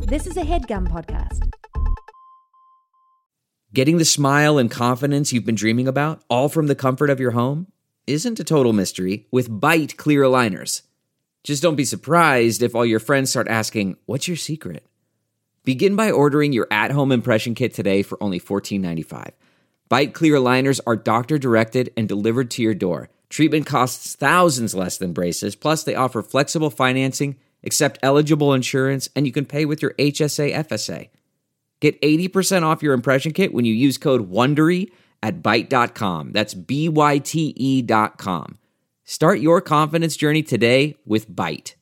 This is a HeadGum podcast. Getting the smile and confidence you've been dreaming about, all from the comfort of your home, isn't a total mystery with Byte clear aligners. Just don't be surprised if all your friends start asking, "What's your secret?" Begin by ordering your at-home impression kit today for only $14.95. Byte clear aligners are doctor-directed and delivered to your door. Treatment costs thousands less than braces, plus they offer flexible financing, accept eligible insurance, and you can pay with your HSA FSA. Get 80% off your impression kit when you use code WONDERY at Byte.com. That's BYTE.com. Start your confidence journey today with Byte.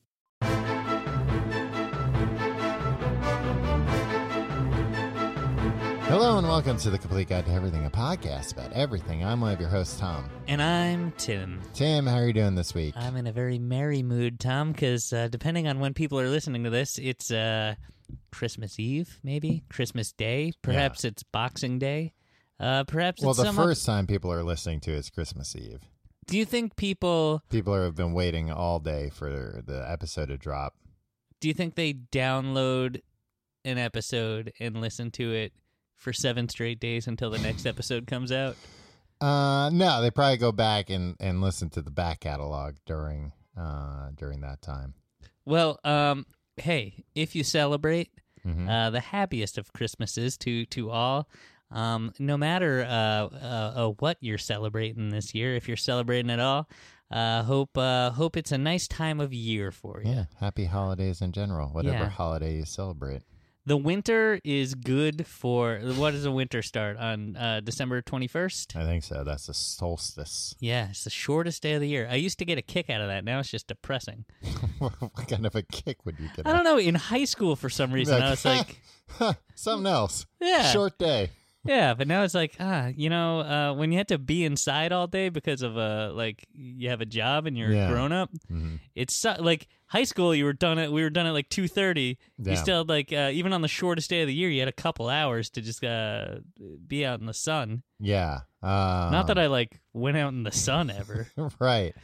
Hello and welcome to The Complete Guide to Everything, a podcast about everything. I'm one of your hosts, Tom. And I'm Tim. Tim, how are you doing this week? I'm in a very merry mood, Tom, because depending on when people are listening to this, it's Christmas Eve, maybe? Christmas Day? Perhaps it's Boxing Day? Perhaps well, it's the first time people are listening to it's Christmas Eve. Do you think people have been waiting all day for the episode to drop? Do you think they download an episode and listen to it for 7 straight days until the next episode comes out? No, they probably go back and listen to the back catalog during that time. Well, hey, if you celebrate the happiest of Christmases to all, no matter what you're celebrating this year, if you're celebrating at all, hope it's a nice time of year for you. Yeah, happy holidays in general, whatever holiday you celebrate. The winter is good for, what does the winter start, on December 21st? I think so. That's the solstice. Yeah, it's the shortest day of the year. I used to get a kick out of that. Now it's just depressing. What kind of a kick would you get? I don't know. In high school, for some reason, I was like... something else. Yeah. Short day. Yeah, but now it's like, when you have to be inside all day because of you have a job and you're a grown up, it's like high school. We were done at like 2:30. Yeah. You still had even on the shortest day of the year, you had a couple hours to just be out in the sun. Yeah. Not that I went out in the sun ever. Right.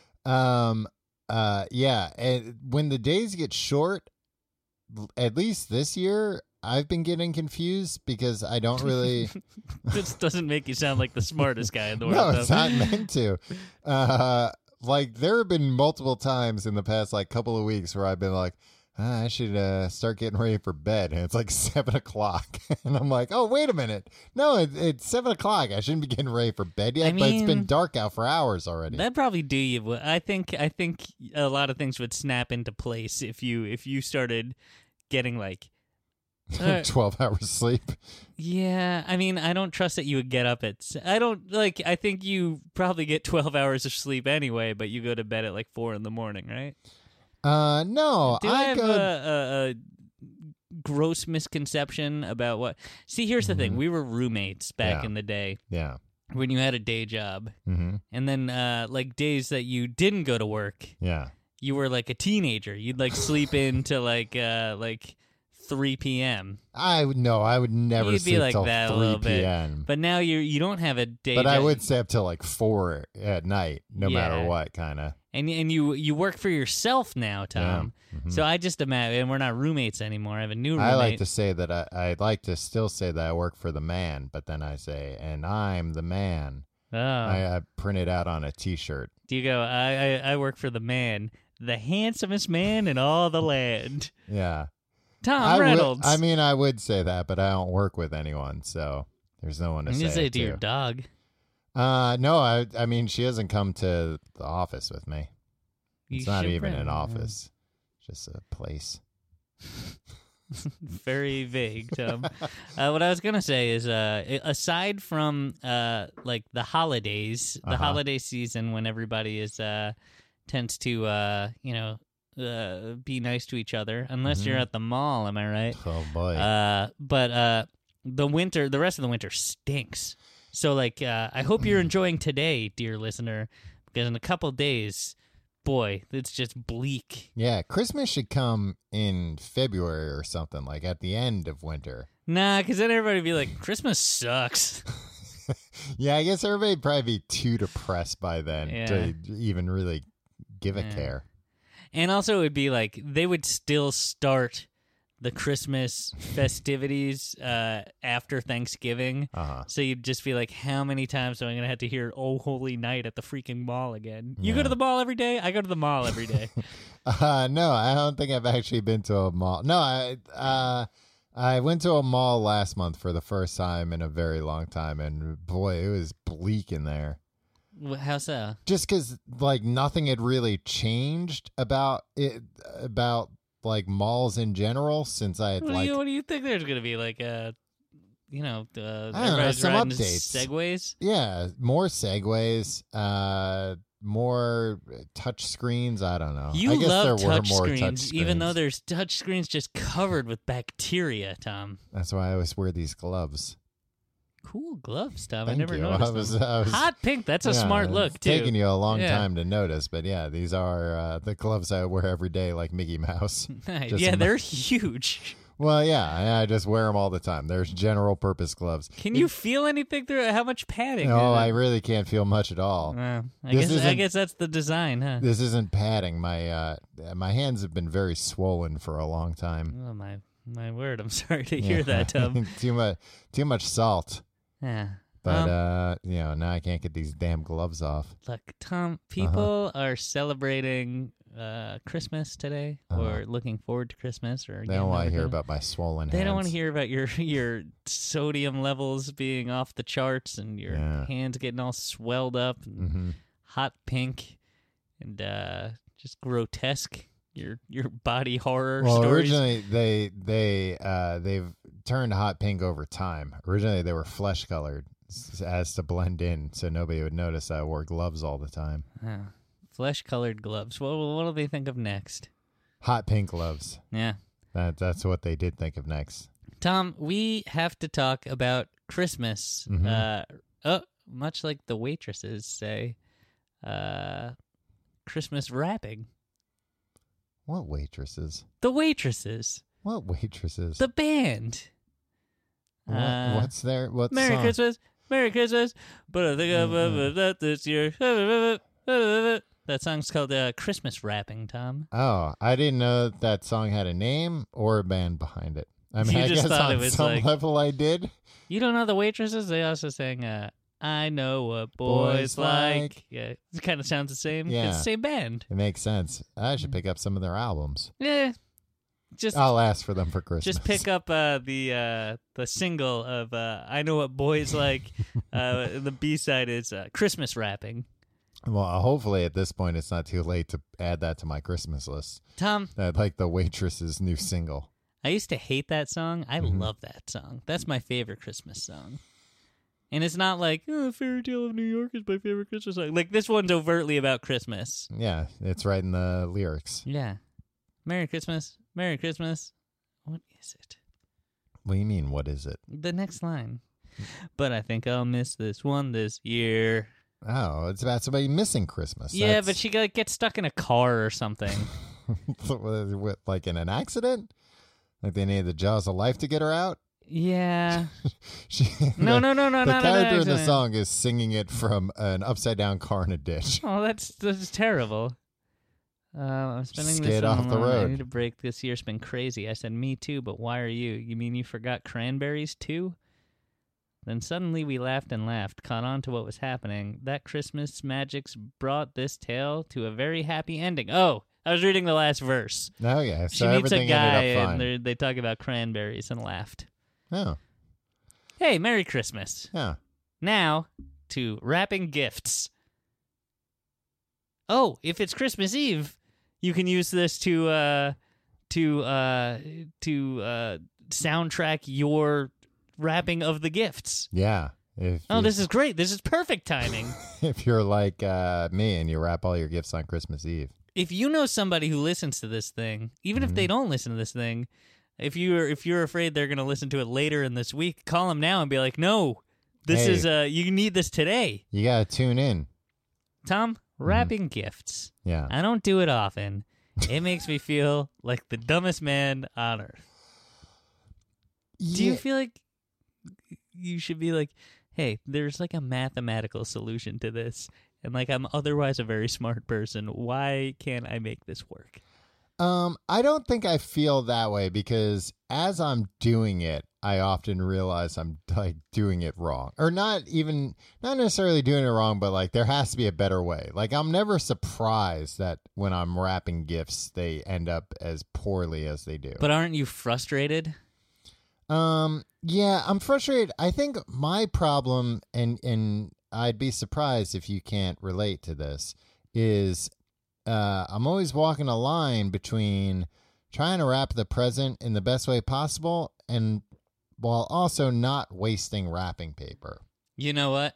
Yeah. And when the days get short, at least this year, I've been getting confused because I don't really... This doesn't make you sound like the smartest guy in the world. No, it's not meant to. There have been multiple times in the past couple of weeks where I've been like, I should start getting ready for bed. And it's 7 o'clock. And I'm like, oh, wait a minute. No, it's 7 o'clock. I shouldn't be getting ready for bed yet. But it's been dark out for hours already. That'd probably do you. I think a lot of things would snap into place if you started getting 12 hours sleep. Yeah, I don't trust that you would get up at... I think you probably get 12 hours of sleep anyway, but you go to bed at 4 in the morning, right? No. Do I have a gross misconception about what... See, here's the thing. We were roommates back in the day. Yeah. When you had a day job. Mm-hmm. And then, days that you didn't go to work. Yeah. You were a teenager. You'd sleep in to 3 p.m. I would never You'd be sleep till that 3 a little p.m. Bit. But now you don't have a day But job. I would stay up till 4 at night, no matter what, kind of. And you work for yourself now, Tom. Yeah. Mm-hmm. So I just imagine, and we're not roommates anymore. I have a new roommate. I like to say that I'd like to still say that I work for the man, but then I say, and I'm the man. Oh. I print it out on a T-shirt. Do you go, I work for the man, the handsomest man in all the land. Yeah. Tom Reynolds. I would say that, but I don't work with anyone, so there's no one to say it to. You say it to your dog. No, she hasn't come to the office with me. It's not even an office. It's just a place. Very vague, Tom. What I was going to say is, aside from, the holidays, the holiday season when everybody is, tends to, be nice to each other, unless you're at the mall, am I right? Oh, boy. But the rest of the winter stinks. So, I hope you're enjoying today, dear listener, because in a couple days, boy, it's just bleak. Yeah, Christmas should come in February or something, at the end of winter. Nah, because then everybody would be like, Christmas sucks. Yeah, I guess everybody'd probably be too depressed by then to even really give a care. And also, it would be they would still start the Christmas festivities after Thanksgiving. So you'd just be like, how many times am I going to have to hear "Oh Holy Night" at the freaking mall again? You go to the mall every day? I go to the mall every day. No, I don't think I've actually been to a mall. No, I went to a mall last month for the first time in a very long time, and boy, it was bleak in there. How so? Just because, like, nothing had really changed about it, about like malls in general since I had what do you think there's going to be? Like, everybody's some riding updates. Segways? Yeah, more Segways, more touch screens. I don't know. You I guess love there were touch more screens, touch screens, even though there's touch screens just covered with bacteria, Tom. That's why I always wear these gloves. Cool gloves, Tom. Thank I never you. noticed them. I was Hot pink, that's a smart look, it's too. taking you a long Yeah. time to notice, but yeah, these are the gloves I wear every day like Mickey Mouse. Just Yeah, some- they're huge. Well, yeah, I just wear them all the time. There's general purpose gloves. Can you feel anything through it? How much padding? No, I really can't feel much at all. I This guess isn't- that's the design, huh? This isn't padding. My hands have been very swollen for a long time. Oh, my word. I'm sorry to hear that, Tom. too much salt. Yeah. But now I can't get these damn gloves off. Look, Tom, people are celebrating Christmas today, or looking forward to Christmas, or They don't want to hear about my swollen hands. They don't want to hear about your sodium levels being off the charts and your hands getting all swelled up and hot pink and just grotesque. Your body horror Well, stories. originally they've turned hot pink over time. Originally they were flesh colored as to blend in, so nobody would notice I wore gloves all the time. Flesh-colored gloves. What'll they think of next? Hot pink gloves. Yeah. That's what they did think of next. Tom, we have to talk about Christmas. Much like the waitresses say, Christmas wrapping. What waitresses? The waitresses. What waitresses? The band. What's Merry song? Christmas. Merry Christmas. But I think about that this year. That song's called Christmas Wrapping, Tom. Oh, I didn't know that song had a name or a band behind it. I mean, You I just guess thought on it was some like- level I did. You don't know the waitresses? They also sang I Know What Boys Boys like. Like. Yeah, it kind of sounds the same. Yeah. It's the same band. It makes sense. I should pick up some of their albums. Yeah. Just I'll ask for them for Christmas. Just pick up the single of I Know What Boys Like. The B-side is Christmas Wrapping. Well, hopefully at this point it's not too late to add that to my Christmas list. Tom, I'd like the Waitress's new single. I used to hate that song. I love that song. That's my favorite Christmas song. And it's not like, Fairy Tale of New York is my favorite Christmas song. Like, this one's overtly about Christmas. Yeah, it's right in the lyrics. Yeah. Merry Christmas. Merry Christmas. What is it? What do you mean, what is it? The next line. But I think I'll miss this one this year. Oh, it's about somebody missing Christmas. Yeah, but she gets stuck in a car or something. What, like in an accident? Like they needed the jaws of life to get her out? Yeah. She, No, the not character in the accident. song is singing it from an upside down car in a ditch. Oh, that's terrible. I'm spending Skid this off the alone. I road. need a break. This year's been crazy. I said, me too, but why are you? You mean you forgot cranberries too? Then suddenly we laughed and laughed, caught on to what was happening. That Christmas magic's brought this tale to a very happy ending. Oh, I was reading the last verse. Oh, yeah. So She meets a everything guy ended up fine. and they talk about cranberries and laughed. Oh, Hey, Merry Christmas. yeah. Now to wrapping gifts. Oh, if it's Christmas Eve, you can use this to soundtrack your wrapping of the gifts. Yeah. This is great. This is perfect timing. If you're like me and you wrap all your gifts on Christmas Eve. If you know somebody who listens to this thing, even if they don't listen to this thing, if you're afraid they're going to listen to it later in this week, call them now and be like, "No, this Hey. is you need this today." You got to tune in. Tom, wrapping gifts. Yeah. I don't do it often. It makes me feel like the dumbest man on earth. Do you feel like you should be like, hey, there's like a mathematical solution to this, and like I'm otherwise a very smart person. Why can't I make this work? I don't think I feel that way because as I'm doing it, I often realize I'm like doing it wrong, or not necessarily doing it wrong, but like there has to be a better way. Like I'm never surprised that when I'm wrapping gifts, they end up as poorly as they do. But aren't you frustrated? Yeah, I'm frustrated. I think my problem, and I'd be surprised if you can't relate to this, is I'm always walking a line between trying to wrap the present in the best way possible and while also not wasting wrapping paper. You know what?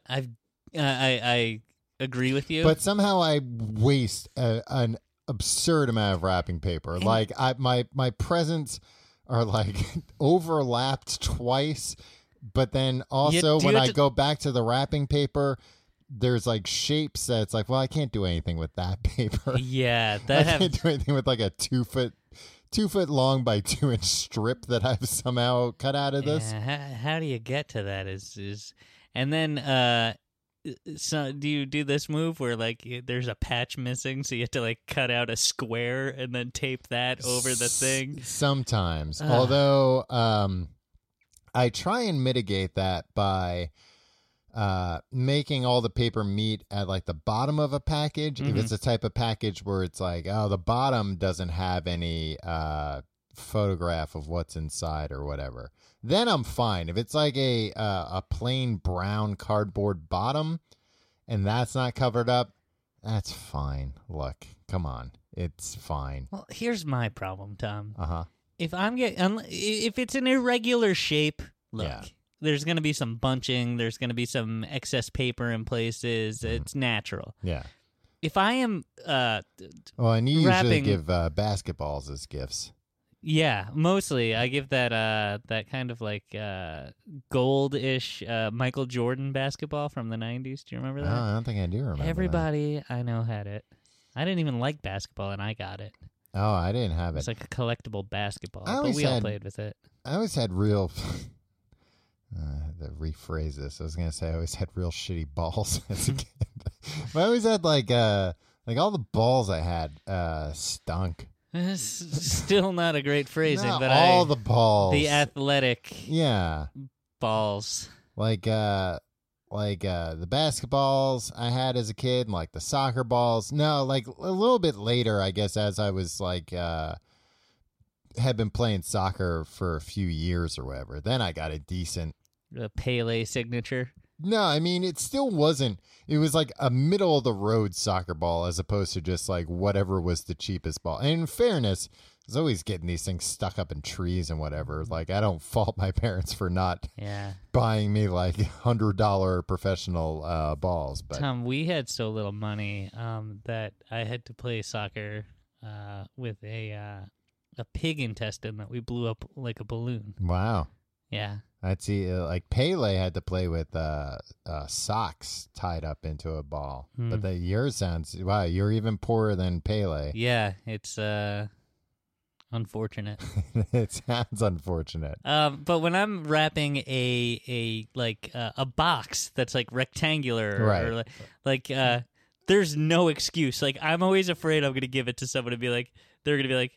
I agree with you. But somehow I waste an absurd amount of wrapping paper. Like my presents are like overlapped twice, but then also when I go back to the wrapping paper, there's like shapes that's like, well, I can't do anything with that paper. Yeah, I can't do anything with like a 2 foot long by 2 inch strip that I've somehow cut out of this. How do you get to that? And then so do you do this move where like there's a patch missing, so you have to like cut out a square and then tape that over the thing? Sometimes, although I try and mitigate that by making all the paper meet at like the bottom of a package. If it's a type of package where it's like, oh, the bottom doesn't have any photograph of what's inside or whatever, then I'm fine. If it's like a plain brown cardboard bottom and that's not covered up, that's fine. Look, come on, it's fine. Well, here's my problem, Tom. Uh-huh. If it's an irregular shape, look. Yeah. There's going to be some bunching. There's going to be some excess paper in places. It's natural. Yeah. If I am well, and you usually give basketballs as gifts. Yeah, mostly. I give that kind of like gold-ish Michael Jordan basketball from the 90s. Do you remember that? No, I don't think I do remember Everybody that. I know had it. I didn't even like basketball, and I got it. Oh, I didn't have it. It's like a collectible basketball, but we all played with it. I always had real... to rephrase this, I was gonna say I always had real shitty balls as a kid. But I always had like all the balls I had stunk. It's still not a great phrasing, Not but all the balls, the athletic balls, like the basketballs I had as a kid, and like the soccer balls. No, like a little bit later, I guess, as I was like had been playing soccer for a few years or whatever. Then I got a decent Pele signature. No, I mean, it still wasn't. It was like a middle of the road soccer ball as opposed to just like whatever was the cheapest ball. And in fairness, I was always getting these things stuck up in trees and whatever. Like, I don't fault my parents for not buying me like $100 professional balls. But Tom, we had so little money that I had to play soccer with a pig intestine that we blew up like a balloon. Wow. Yeah. I'd see, like Pele had to play with socks tied up into a ball. But yours sounds, wow, you're even poorer than Pele. Yeah, it's unfortunate. It sounds unfortunate. But when I'm wrapping a box that's like rectangular, right. or like there's no excuse. Like I'm always afraid I'm going to give it to someone and be like, they're going to be like,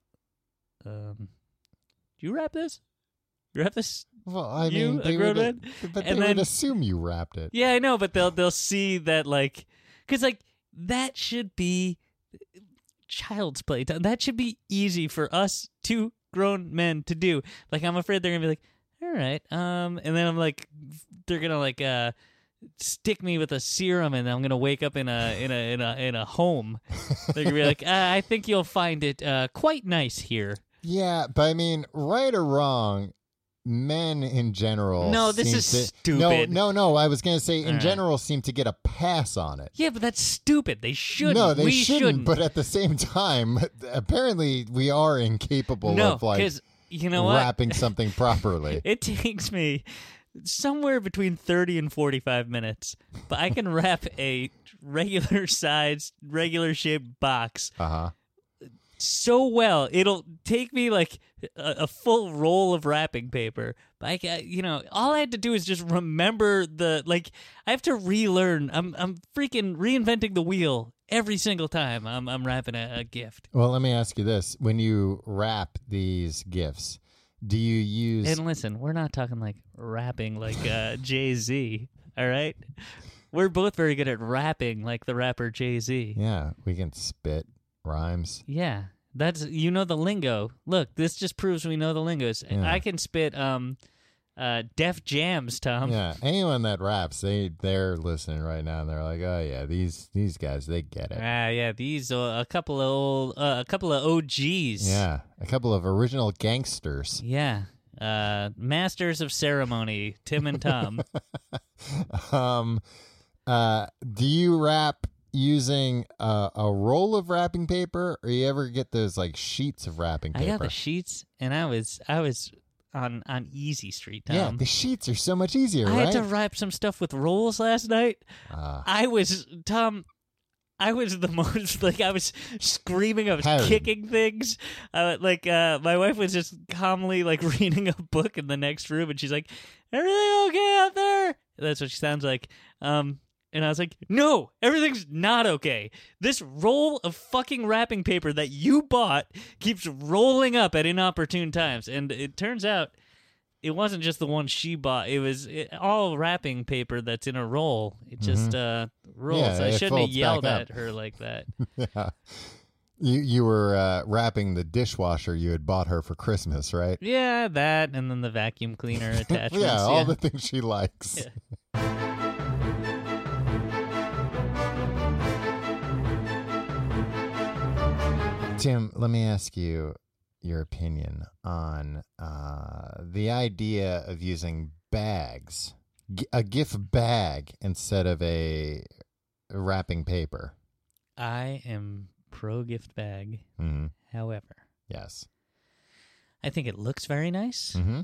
do you wrap this? You wrap this? Well, I mean, they would assume you wrapped it. Yeah, I know, but they'll see that, like, because like that should be child's play. That should be easy for us two grown men to do. Like, I'm afraid they're gonna be like, all right, and then I'm like, they're gonna like stick me with a serum, and I'm gonna wake up in a home. They're gonna be like, I think you'll find it quite nice here. Yeah, but I mean, right or wrong, men in general. No, this is stupid. No. I was going to say, in general, seem to get a pass on it. Yeah, but that's stupid. They shouldn't. No, they shouldn't. But at the same time, apparently, we are incapable of like you know what? wrapping something properly. It takes me somewhere between 30 and 45 minutes, but I can wrap a regular sized, regular shaped box. So well, it'll take me like a full roll of wrapping paper. But all I had to do is just remember I have to relearn. I'm freaking reinventing the wheel Every single time I'm wrapping a gift. Well, let me ask you this: when you wrap these gifts, do you use? And listen, we're not talking like rapping like Jay-Z, all right? We're both very good at rapping like the rapper Jay-Z. Yeah, we can spit rhymes. Yeah, that's the lingo. Look, this just proves we know the lingos. Yeah. I can spit Def Jams, Tom. Yeah, anyone that raps, they're listening right now, and they're like, oh yeah, these guys, they get it. Yeah, these a couple of OGs. Yeah, a couple of original gangsters. Yeah. Masters of ceremony, Tim and Tom. Do you wrap using a roll of wrapping paper, or you ever get those like sheets of wrapping paper? I got the sheets, and I was on Easy Street, Tom. Yeah, the sheets are so much easier, I right? had to wrap some stuff with rolls last night. I was the most, like, I was screaming, I was kicking things. My wife was just calmly, like, reading a book in the next room, and she's like, everything okay out there? That's what she sounds like. And I was like, no, everything's not okay. This roll of fucking wrapping paper that you bought keeps rolling up at inopportune times. And it turns out it wasn't just the one she bought. It was all wrapping paper that's in a roll. It just rolls. Yeah, I it shouldn't have folds yelled back at up. her like that. Yeah. You were wrapping the dishwasher you had bought her for Christmas, right? Yeah, that, and then the vacuum cleaner attachments. Yeah, all the things she likes. Yeah. Tim, let me ask you your opinion on the idea of using bags, a gift bag instead of a wrapping paper. I am pro gift bag. Mm-hmm. However, Yes. I think it looks very nice. Mm-hmm.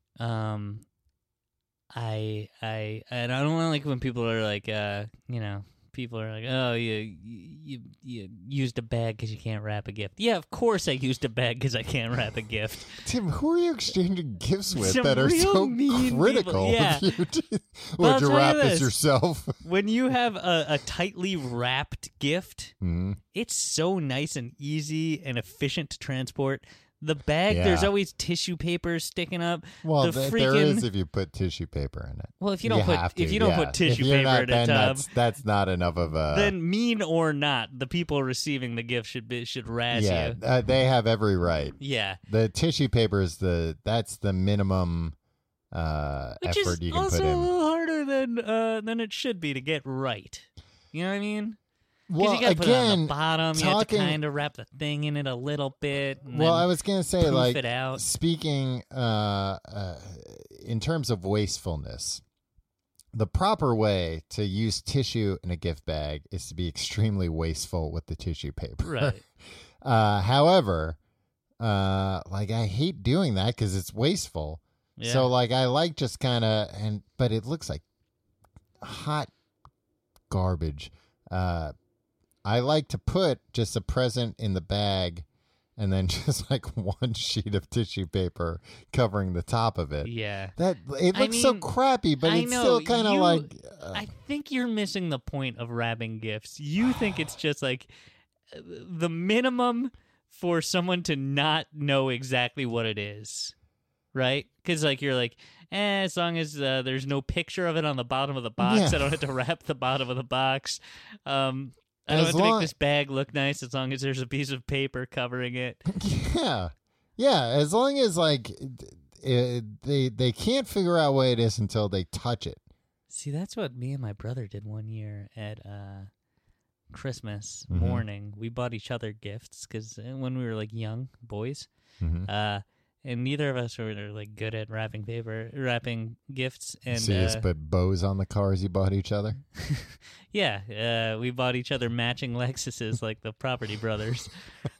I don't like when people are like, people are like, oh, you used a bag because you can't wrap a gift. Yeah, of course I used a bag because I can't wrap a gift. Tim, who are you exchanging gifts with Some that are real so mean critical people. Yeah. of you? Well, Would you I'll tell wrap you this this. yourself? When you have a tightly wrapped gift, Mm-hmm. it's so nice and easy and efficient to transport. The bag, Yeah. there's always tissue paper sticking up. Well, the there is if you put tissue paper in it. Well, if you don't have to, put tissue if you're paper not, in it, then Tom, that's not enough of a. then mean or not, the people receiving the gift should razz you. They have every right. Yeah, The tissue paper is that's the minimum which effort is you can also put a in. little harder than it should be to get right. You know what I mean? Because Well, you got to put it on again, the bottom. You have to talking. kind of wrap the thing in it a little bit. And Well, then I was gonna say, poof like, it out. speaking in terms of wastefulness, the proper way to use tissue in a gift bag is to be extremely wasteful with the tissue paper. Right. However, like, I hate doing that because it's wasteful. Yeah. So, like, I like just kind of, but it looks like hot garbage. I like to put just a present in the bag and then just like one sheet of tissue paper covering the top of it. Yeah. That it looks so mean, crappy, but I it's know, still kind of you- like I think you're missing the point of wrapping gifts. You think it's just like the minimum for someone to not know exactly what it is, right? Because like you're like, as long as there's no picture of it on the bottom of the box, Yeah. I don't have to wrap the bottom of the box. I don't As have to make long- this bag look nice as long as there's a piece of paper covering it. yeah. As long as like they can't figure out what it is until they touch it. See, that's what me and my brother did one year at Christmas Mhm. morning. We bought each other gifts because when we were like young boys, Mm-hmm. and neither of us were like good at wrapping gifts. And So you just put bows on the cars you bought each other. yeah, we bought each other matching Lexuses like the Property Brothers.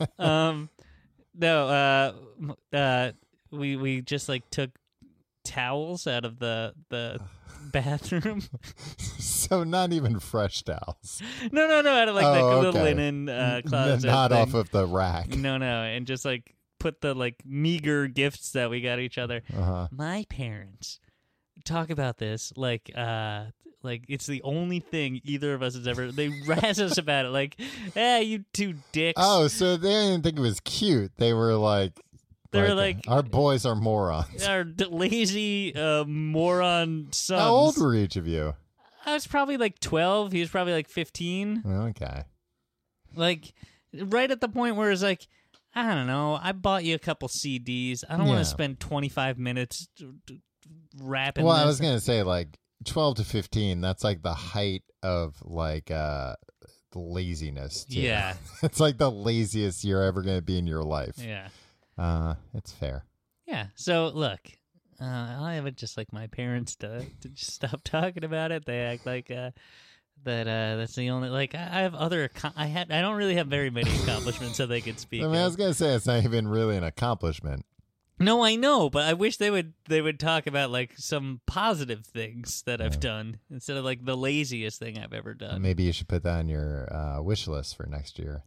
We just like took towels out of the bathroom. So not even fresh towels. No, out of like the Oh, little okay. linen closet. Not thing. off of the rack. No, and just like put the like meager gifts that we got each other. Uh-huh. My parents, talk about this like it's the only thing either of us has ever. They razz us about it like, you two dicks. Oh, so they didn't think it was cute. They were like, they're like, our boys are morons. our lazy moron sons. How old were each of you? I was probably like 12. He was probably like 15. Okay. Like right at the point where it's like, I don't know. I bought you a couple CDs. I don't want Yeah. to spend 25 minutes rapping. Well, I this. was gonna say like 12 to 15. That's like the height of like laziness. Too. Yeah. It's like the laziest you're ever gonna be in your life. Yeah. It's fair. Yeah. So look, I have it just like my parents to just stop talking about it. They act like that's the only like I have other I don't really have very many accomplishments that they could speak. I mean, I was of. gonna say it's not even really an accomplishment. No, I know, but I wish they would talk about like some positive things that I've done instead of like the laziest thing I've ever done. Maybe you should put that on your wish list for next year.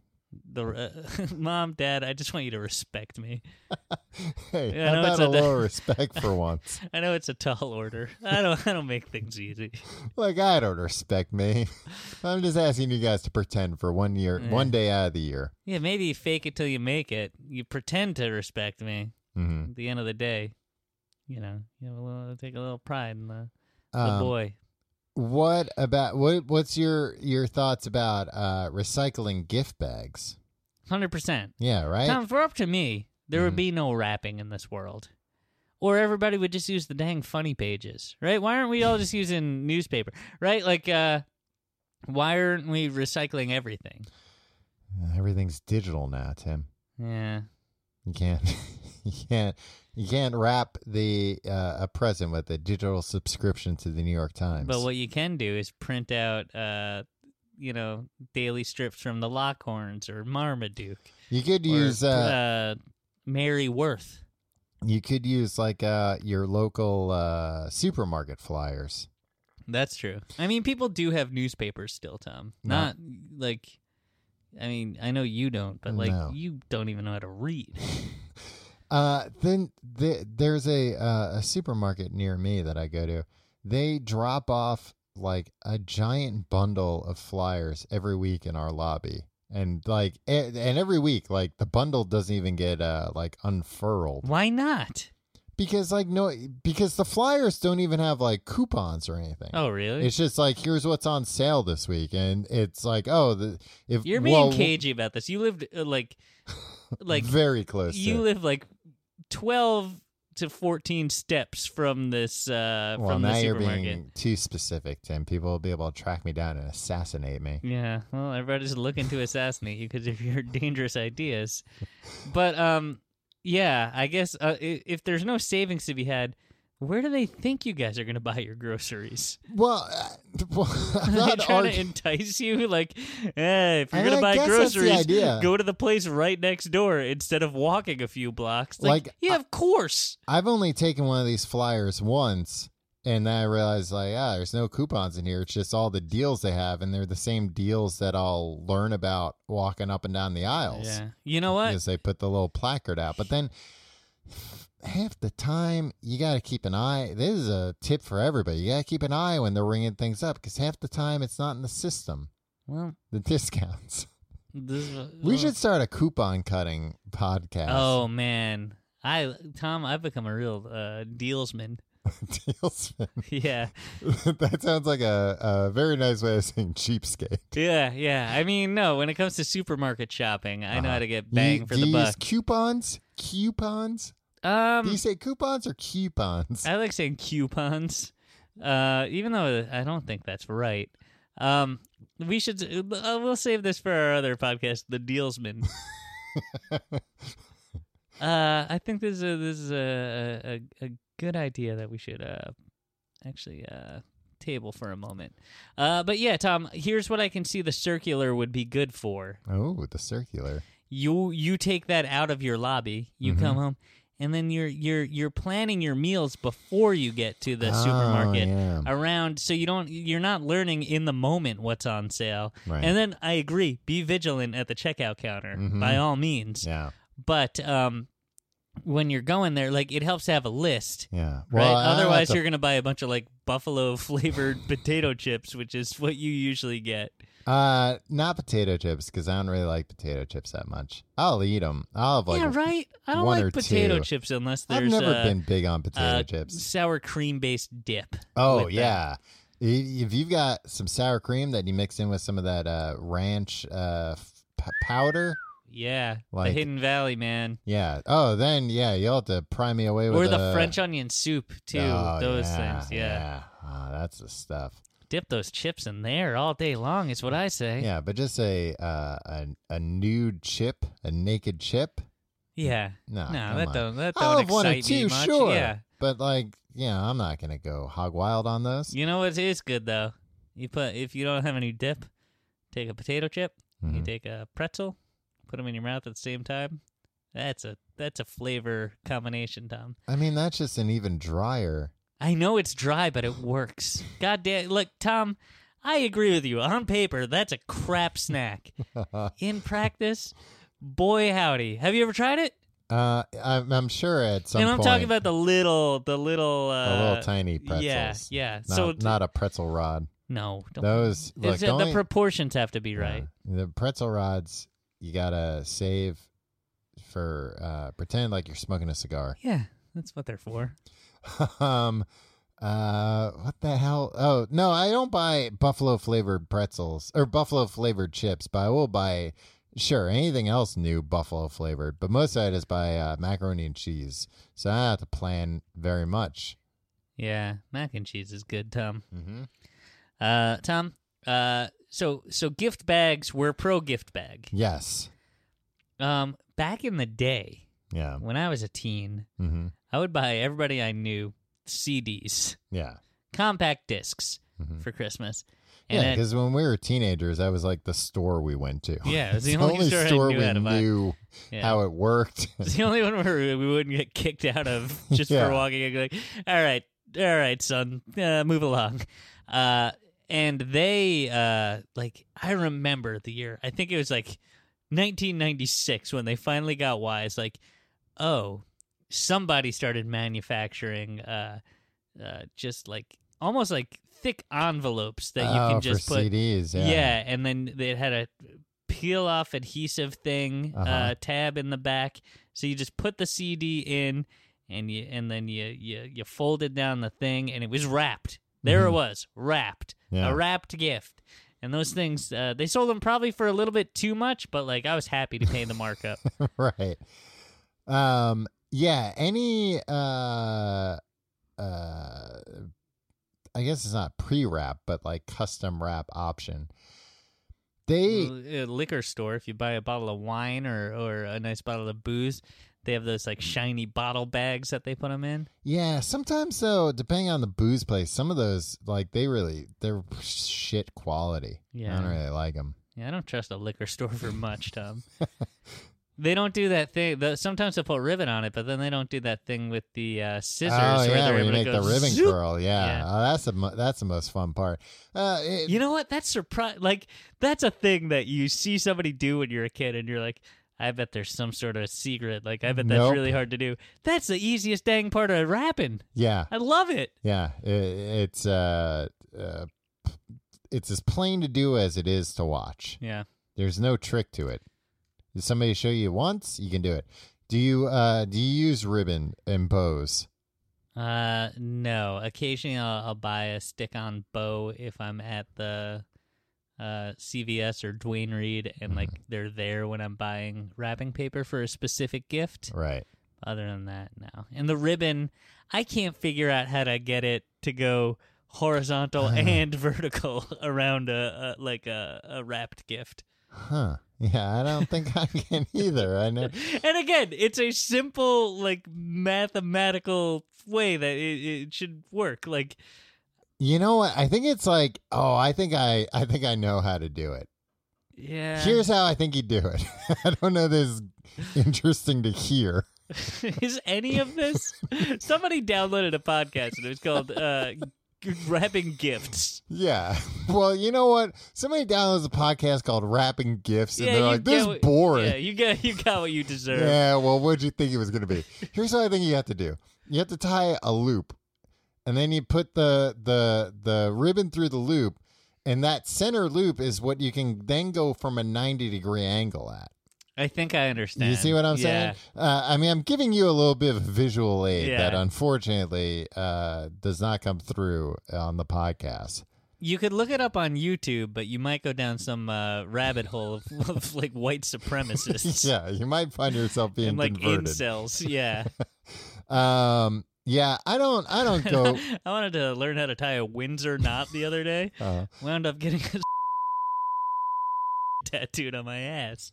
Mom, Dad, I just want you to respect me. Hey, Yeah, I know how it's about a a- little respect for once? I know it's a tall order. I don't make things easy. Like, I don't respect me. I'm just asking you guys to pretend for 1 year, Yeah. 1 day out of the year. Yeah, maybe you fake it till you make it. You pretend to respect me. Mm-hmm. At the end of the day, you have take a little pride in the Um, boy. What about what's your thoughts about recycling gift bags? 100%. Yeah, right. Tom, if it were up to me, there would Mhm. be no rapping in this world. Or everybody would just use the dang funny pages, right? Why aren't we all just using newspaper, right? Like, why aren't we recycling everything? Everything's digital now, Tim. Yeah. You can't, you can't wrap the a present with a digital subscription to the New York Times. But what you can do is print out, daily strips from the Lockhorns or Marmaduke. you could Or, use Mary Worth. you could use like your local supermarket flyers. That's true. I mean, people do have newspapers still, Tom. No. Not like, I mean, I know you don't, but like, No. you don't even know how to read. Then there's a supermarket near me that I go to. They drop off like a giant bundle of flyers every week in our lobby, and like and every week like the bundle doesn't even get like unfurled Why not? because the flyers don't even have like coupons or anything. Oh, really? It's just like, here's what's on sale this week, and it's like, if You're being cagey about this. You lived like very close. you to live like 12 to 14 steps from this Well, from now the you're supermarket. being too specific, Tim. People will be able to track me down and assassinate me. Yeah, well, everybody's looking to assassinate you because of your dangerous ideas. But yeah, I guess if there's no savings to be had, where do they think you guys are going to buy your groceries? Well, I'm Are they not trying to arguing. entice you? Like, hey, if you're I going to buy guess that's the groceries, idea. go to the place right next door instead of walking a few blocks. Like, yeah, of course. I've only taken one of these flyers once, and then I realized, like, there's no coupons in here. It's just all the deals they have, and they're the same deals that I'll learn about walking up and down the aisles. Yeah. You know what? Because they put the little placard out. But then half the time, you got to keep an eye. This is a tip for everybody. You got to keep an eye when they're ringing things up, because half the time it's not in the system, Well, the discounts. this is, We should start a coupon cutting podcast. Oh man, Tom, I've become a real dealsman. Dealsman. Yeah, That sounds like a very nice way of saying cheapskate. yeah. I mean, no, when it comes to supermarket shopping, I know how to get You- bang for do the you buck. use coupons? Coupons? Do you say coupons or coupons? I like saying coupons, even though I don't think that's right. We should. We'll save this for our other podcast, The Dealsman. I think this is a good idea that we should actually table for a moment. But yeah, Tom, here's what I can see the circular would be good for. Oh, the circular. You take that out of your lobby. You come home. And then you're planning your meals before you get to the supermarket yeah. around, so you're not learning in the moment what's on sale. Right. And then I agree, be vigilant at the checkout counter by all means. Yeah. But when you're going there, like it helps to have a list. Yeah. Right. Well, Otherwise, you're going to buy a bunch of like buffalo flavored potato chips, which is what you usually get. not potato chips because I don't really like potato chips that much. I'll eat them. I'll have like Yeah, right. I don't one or like potato two. chips unless I've there's never been big on potato chips. sour cream based dip. Oh with yeah. If you've got some sour cream that you mix in with some of that ranch powder, Yeah, Like- the Hidden Valley, man. yeah. Oh, then yeah, you'll have to pry me away with Or the French onion soup, too. Oh, those yeah, things, yeah. Oh, that's the stuff. Dip those chips in there all day long is what I say. Yeah, but just a nude chip, a naked chip. Yeah. No, No, come that on. don't that I'll don't have one or excite me two, much. sure. Yeah. But like, I'm not gonna go hog wild on those. You know what is good though? If you don't have any dip, take a potato chip, you Mhm. take a pretzel, put them in your mouth at the same time. That's a flavor combination, Tom. I mean, that's just an even drier. I know it's dry, but it works. God damn! Look, Tom, I agree with you. On paper, that's a crap snack. In practice, boy howdy. Have you ever tried it? I'm sure at some And I'm point. talking about the little the little tiny pretzels. Yeah. Not, So not a pretzel rod. no, don't, Those look, the only- proportions have to be right. The pretzel rods you gotta save for pretend like you're smoking a cigar. Yeah, that's what they're for. What the hell? Oh no, I don't buy buffalo flavored pretzels or buffalo flavored chips, but I will buy anything else new buffalo flavored. But most of it is by macaroni and cheese, so I don't have to plan very much. Yeah, mac and cheese is good, Tom. Mm-hmm. Tom. So gift bags. We're pro gift bag. Yes. Back in the day Yeah. when I was a teen, Mm-hmm. I would buy everybody I knew CDs, Yeah. compact discs Mhm. for Christmas. Yeah, And because when we were teenagers, that was like the store we went to. Yeah, it was the It's only store I knew we how to buy. knew Yeah. how it worked. It's the only one where we wouldn't get kicked out of just Yeah. for walking and like, all right, son, move along. And they, like, I remember the year. I think it was like 1996 when they finally got wise. Like, oh, somebody started manufacturing, just like almost like thick envelopes that you can just for put. CDs. Yeah. Yeah, and then it had a peel off adhesive thing tab in the back, so you just put the CD in, and then you folded down the thing, and it was wrapped. There it was, wrapped, Yeah. a wrapped gift. And those things, they sold them probably for a little bit too much, but like I was happy to pay the markup. Right. Yeah. Any. I guess it's not pre-wrap, but like custom wrap option. They A liquor store, if you buy a bottle of wine or a nice bottle of booze, they have those like shiny bottle bags that they put them in. Yeah, sometimes though, depending on the booze place, some of those like they're shit quality. Yeah. I don't really like them. Yeah, I don't trust a liquor store for much, Tom. They don't do that thing. Sometimes they'll put ribbon on it, but then they don't do that thing with the scissors. Oh where yeah, they're where you able to make go the ribbon zoop. curl. Yeah, Yeah. Oh, that's the most fun part. You know what? That's like that's a thing that you see somebody do when you're a kid, and you're like, I bet there's some sort of secret. Like, I bet that's Nope. really hard to do. That's the easiest dang part of rapping. Yeah, I love it. yeah. It's as plain to do as it is to watch. Yeah. There's no trick to it. If somebody show you once, you can do it. Do you use ribbon and bows? No. Occasionally, I'll buy a stick-on bow if I'm at the CVS or Duane Reade, and like they're there when I'm buying wrapping paper for a specific gift. Right. Other than that, no. And the ribbon, I can't figure out how to get it to go horizontal and vertical around a wrapped gift. Huh. Yeah, I don't think I can either. I know. And again, it's a simple, like, mathematical way that it should work. Like, You know what? I think it's like, I think I know how to do it. yeah. Here's how I think you do it. I don't know this is interesting to hear. Is any of this? Somebody downloaded a podcast and it was called wrapping gifts. Yeah. Well, you know what? Somebody downloads a podcast called Wrapping Gifts, and they're like, this is boring. Yeah, you got what you deserve. Yeah, well, what'd you think it was going to be? Here's what I think you have to do. You have to tie a loop, and then you put the ribbon through the loop, and that center loop is what you can then go from a 90-degree angle at. I think I understand. You see what I'm saying? I mean, I'm giving you a little bit of visual aid that unfortunately does not come through on the podcast. You could look it up on YouTube, but you might go down some rabbit hole of like white supremacists. Yeah, you might find yourself being and like converted. incels. Yeah. Yeah, I don't go. I wanted to learn how to tie a Windsor knot the other day. Wound up getting a tattooed on my ass.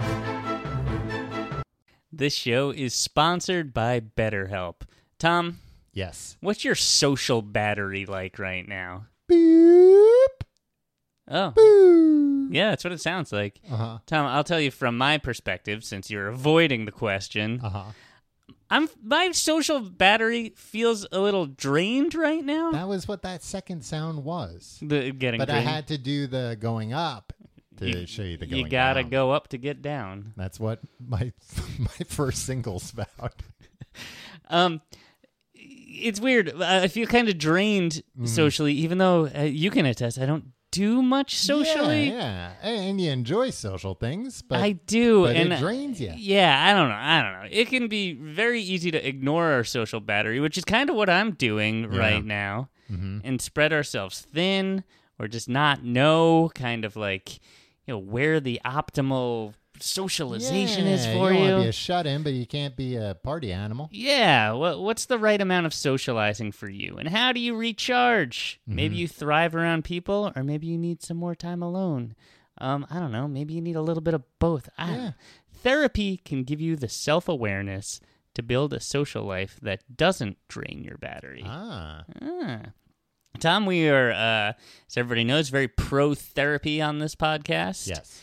This show is sponsored by BetterHelp. Tom, Yes. what's your social battery like right now? Boop. Oh, Boop. yeah, that's what it sounds like. Uh-huh. Tom, I'll tell you from my perspective, since you're avoiding the question. Uh-huh. My social battery feels a little drained right now. That was what that second sound was. The getting But drained. I had to do the going up to show you the going You gotta down. go up to get down. That's what my first single's about. It's weird. I feel kind of drained socially, even though you can attest I don't do much socially. Yeah. And you enjoy social things, but I do, but and it drains you. Yeah, I don't know. It can be very easy to ignore our social battery, which is kind of what I'm doing right now, and spread ourselves thin, or just not know, kind of like, where the optimal socialization is for you. you. Want to be a shut-in, but you can't be a party animal. Yeah, what's the right amount of socializing for you? And how do you recharge? Maybe you thrive around people, or maybe you need some more time alone. I don't know. Maybe you need a little bit of both. Therapy can give you the self-awareness to build a social life that doesn't drain your battery. Tom, we are, as everybody knows, very pro-therapy on this podcast. Yes.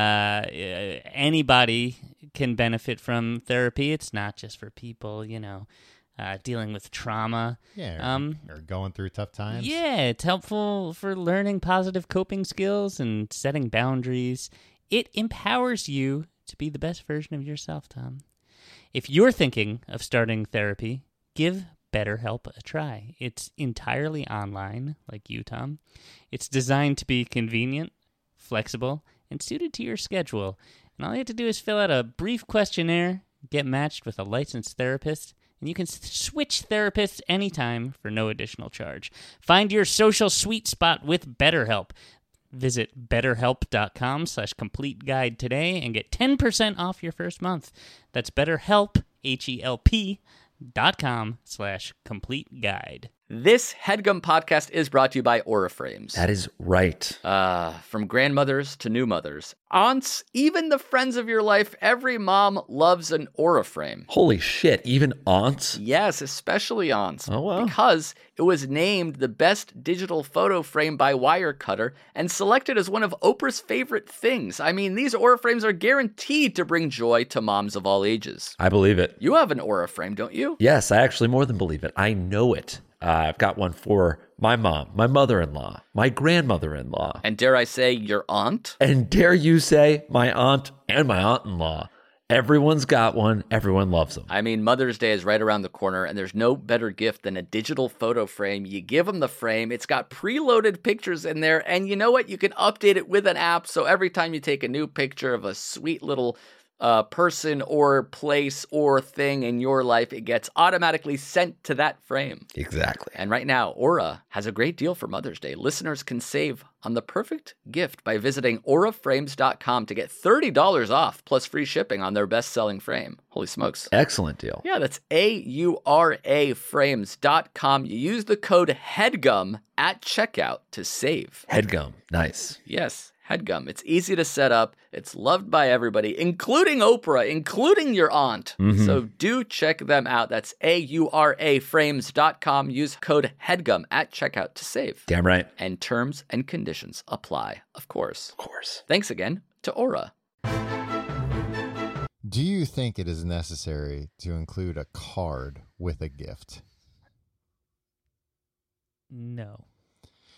Anybody can benefit from therapy. It's not just for people, dealing with trauma. Yeah, or going through tough times. Yeah, it's helpful for learning positive coping skills and setting boundaries. It empowers you to be the best version of yourself, Tom. If you're thinking of starting therapy, give BetterHelp a try. It's entirely online, like you, Tom. It's designed to be convenient, flexible, and suited to your schedule. And all you have to do is fill out a brief questionnaire, get matched with a licensed therapist, and you can switch therapists anytime for no additional charge. Find your social sweet spot with BetterHelp. Visit betterhelp.com/complete guide today and get 10% off your first month. That's BetterHelp, HELP.com/complete guide. This HeadGum podcast is brought to you by Aura Frames. That is right. From grandmothers to new mothers, aunts, even the friends of your life, every mom loves an Aura frame. Holy shit, even aunts? Yes, especially aunts. Oh, wow. Because it was named the best digital photo frame by Wirecutter and selected as one of Oprah's favorite things. I mean, these Aura frames are guaranteed to bring joy to moms of all ages. I believe it. You have an Aura frame, don't you? Yes, I actually more than believe it. I know it. I've got one for my mom, my mother-in-law, my grandmother-in-law. And dare I say, your aunt? And dare you say, my aunt and my aunt-in-law. Everyone's got one. Everyone loves them. I mean, Mother's Day is right around the corner, and there's no better gift than a digital photo frame. You give them the frame. It's got preloaded pictures in there, and you know what? You can update it with an app, so every time you take a new picture of a sweet little person or place or thing in your life, it gets automatically sent to that frame. Exactly. And right now, Aura has a great deal for Mother's Day. Listeners can save on the perfect gift by visiting auraframes.com to get $30 off plus free shipping on their best-selling frame. Holy smokes. Excellent deal. Yeah, that's auraframes.com. You use the code HEADGUM at checkout to save. HeadGum. Nice. Yes, HeadGum. It's easy to set up. It's loved by everybody, including Oprah, including your aunt. So do check them out. That's auraframes.com. Use code HEADGUM at checkout to save. Damn right. And terms and conditions apply, of course. Of course. Thanks again to Aura. Do you think it is necessary to include a card with a gift? No.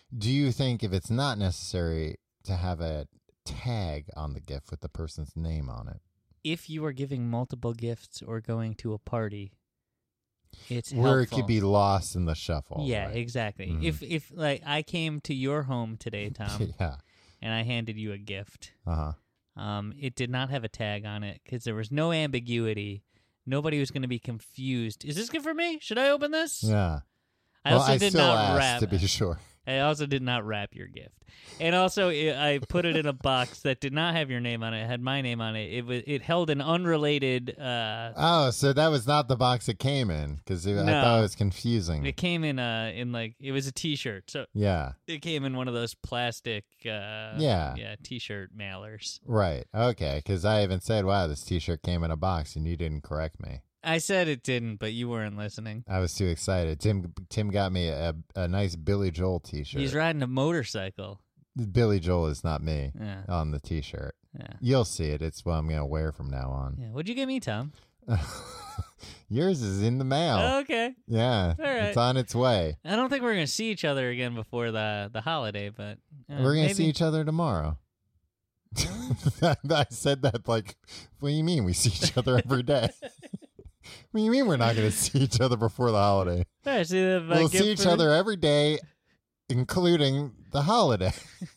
Do you think if it's not necessary to have a tag on the gift with the person's name on it? If you are giving multiple gifts or going to a party, it's where helpful. it could be lost in the shuffle. Yeah, right? exactly. Mhm. If like I came to your home today, Tom, Yeah. and I handed you a gift, Uh-huh. it did not have a tag on it because there was no ambiguity. Nobody was going to be confused. Is this good for me? Should I open this? Yeah. I also did still not asked wrap. to be sure. I also did not wrap your gift, and also I put it in a box that did not have your name on it. It had my name on it. It held an unrelated. Oh, so that was not the box it came in, because I No. thought it was confusing. It came in like it was a T-shirt, so Yeah. it came in one of those plastic T-shirt mailers. Right. Okay. Because I even said, "Wow, this T-shirt came in a box," and you didn't correct me. I said it didn't, but you weren't listening. I was too excited. Tim got me a nice Billy Joel T-shirt. He's riding a motorcycle. Billy Joel is not me Yeah, on the T-shirt. yeah, You'll see it. It's what I'm gonna wear from now on. yeah. What'd you get me, Tom? Yours is in the mail. Okay. Yeah. All right. It's on its way. I don't think we're gonna see each other again before the holiday, but We're gonna maybe. see each other tomorrow. I said that like, what do you mean we see each other every day? What do you mean we're not going to see each other before the holiday? Yeah, see the, We'll see each other every day, including the holiday.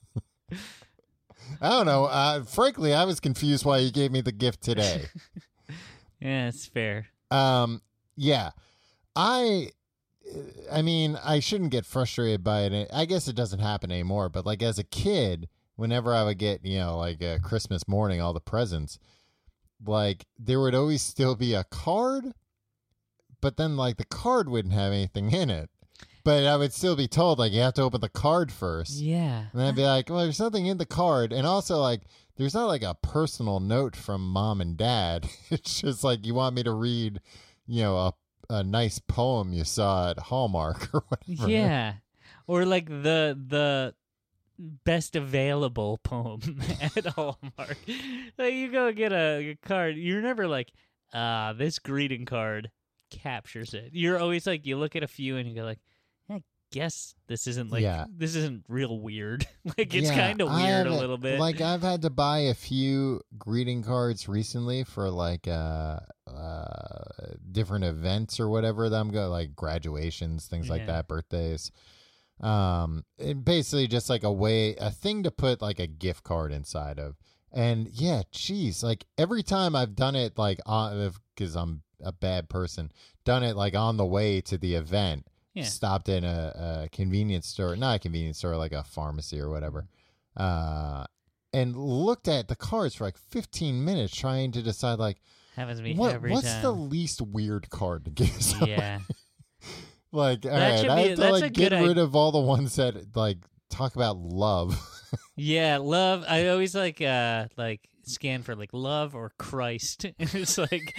I don't know. Frankly, I was confused why you gave me the gift today. Yeah, it's fair. Yeah. I mean, I shouldn't get frustrated by it. I guess it doesn't happen anymore, but like as a kid, whenever I would get, like a Christmas morning, all the presents, like there would always still be a card, but then like the card wouldn't have anything in it. But I would still be told like you have to open the card first. Yeah. And I'd be like, well, there's nothing in the card. And also like there's not like a personal note from mom and dad. It's just like you want me to read, a nice poem you saw at Hallmark or whatever. Yeah. Or like the best available poem at Hallmark. Like you go get a card, you're never like, this greeting card captures it. You're always like, you look at a few and you go like, I guess this isn't like, this isn't real weird. Like it's kind of weird a little bit. Like I've had to buy a few greeting cards recently for like different events or whatever that I'm going, like graduations, things like that, birthdays. It basically just like a thing to put like a gift card inside of. And yeah, geez, like every time I've done it like because I'm a bad person, done it like on the way to the event, stopped in a convenience store, not a convenience store, like a pharmacy or whatever, and looked at the cards for like 15 minutes trying to decide like, happens to me what's time. the least weird card to give someone? Yeah. Like, all That right, I have to that's a like get good rid of all the ones that like talk about love. Yeah, love. I always like scan for like love or Christ. It's like,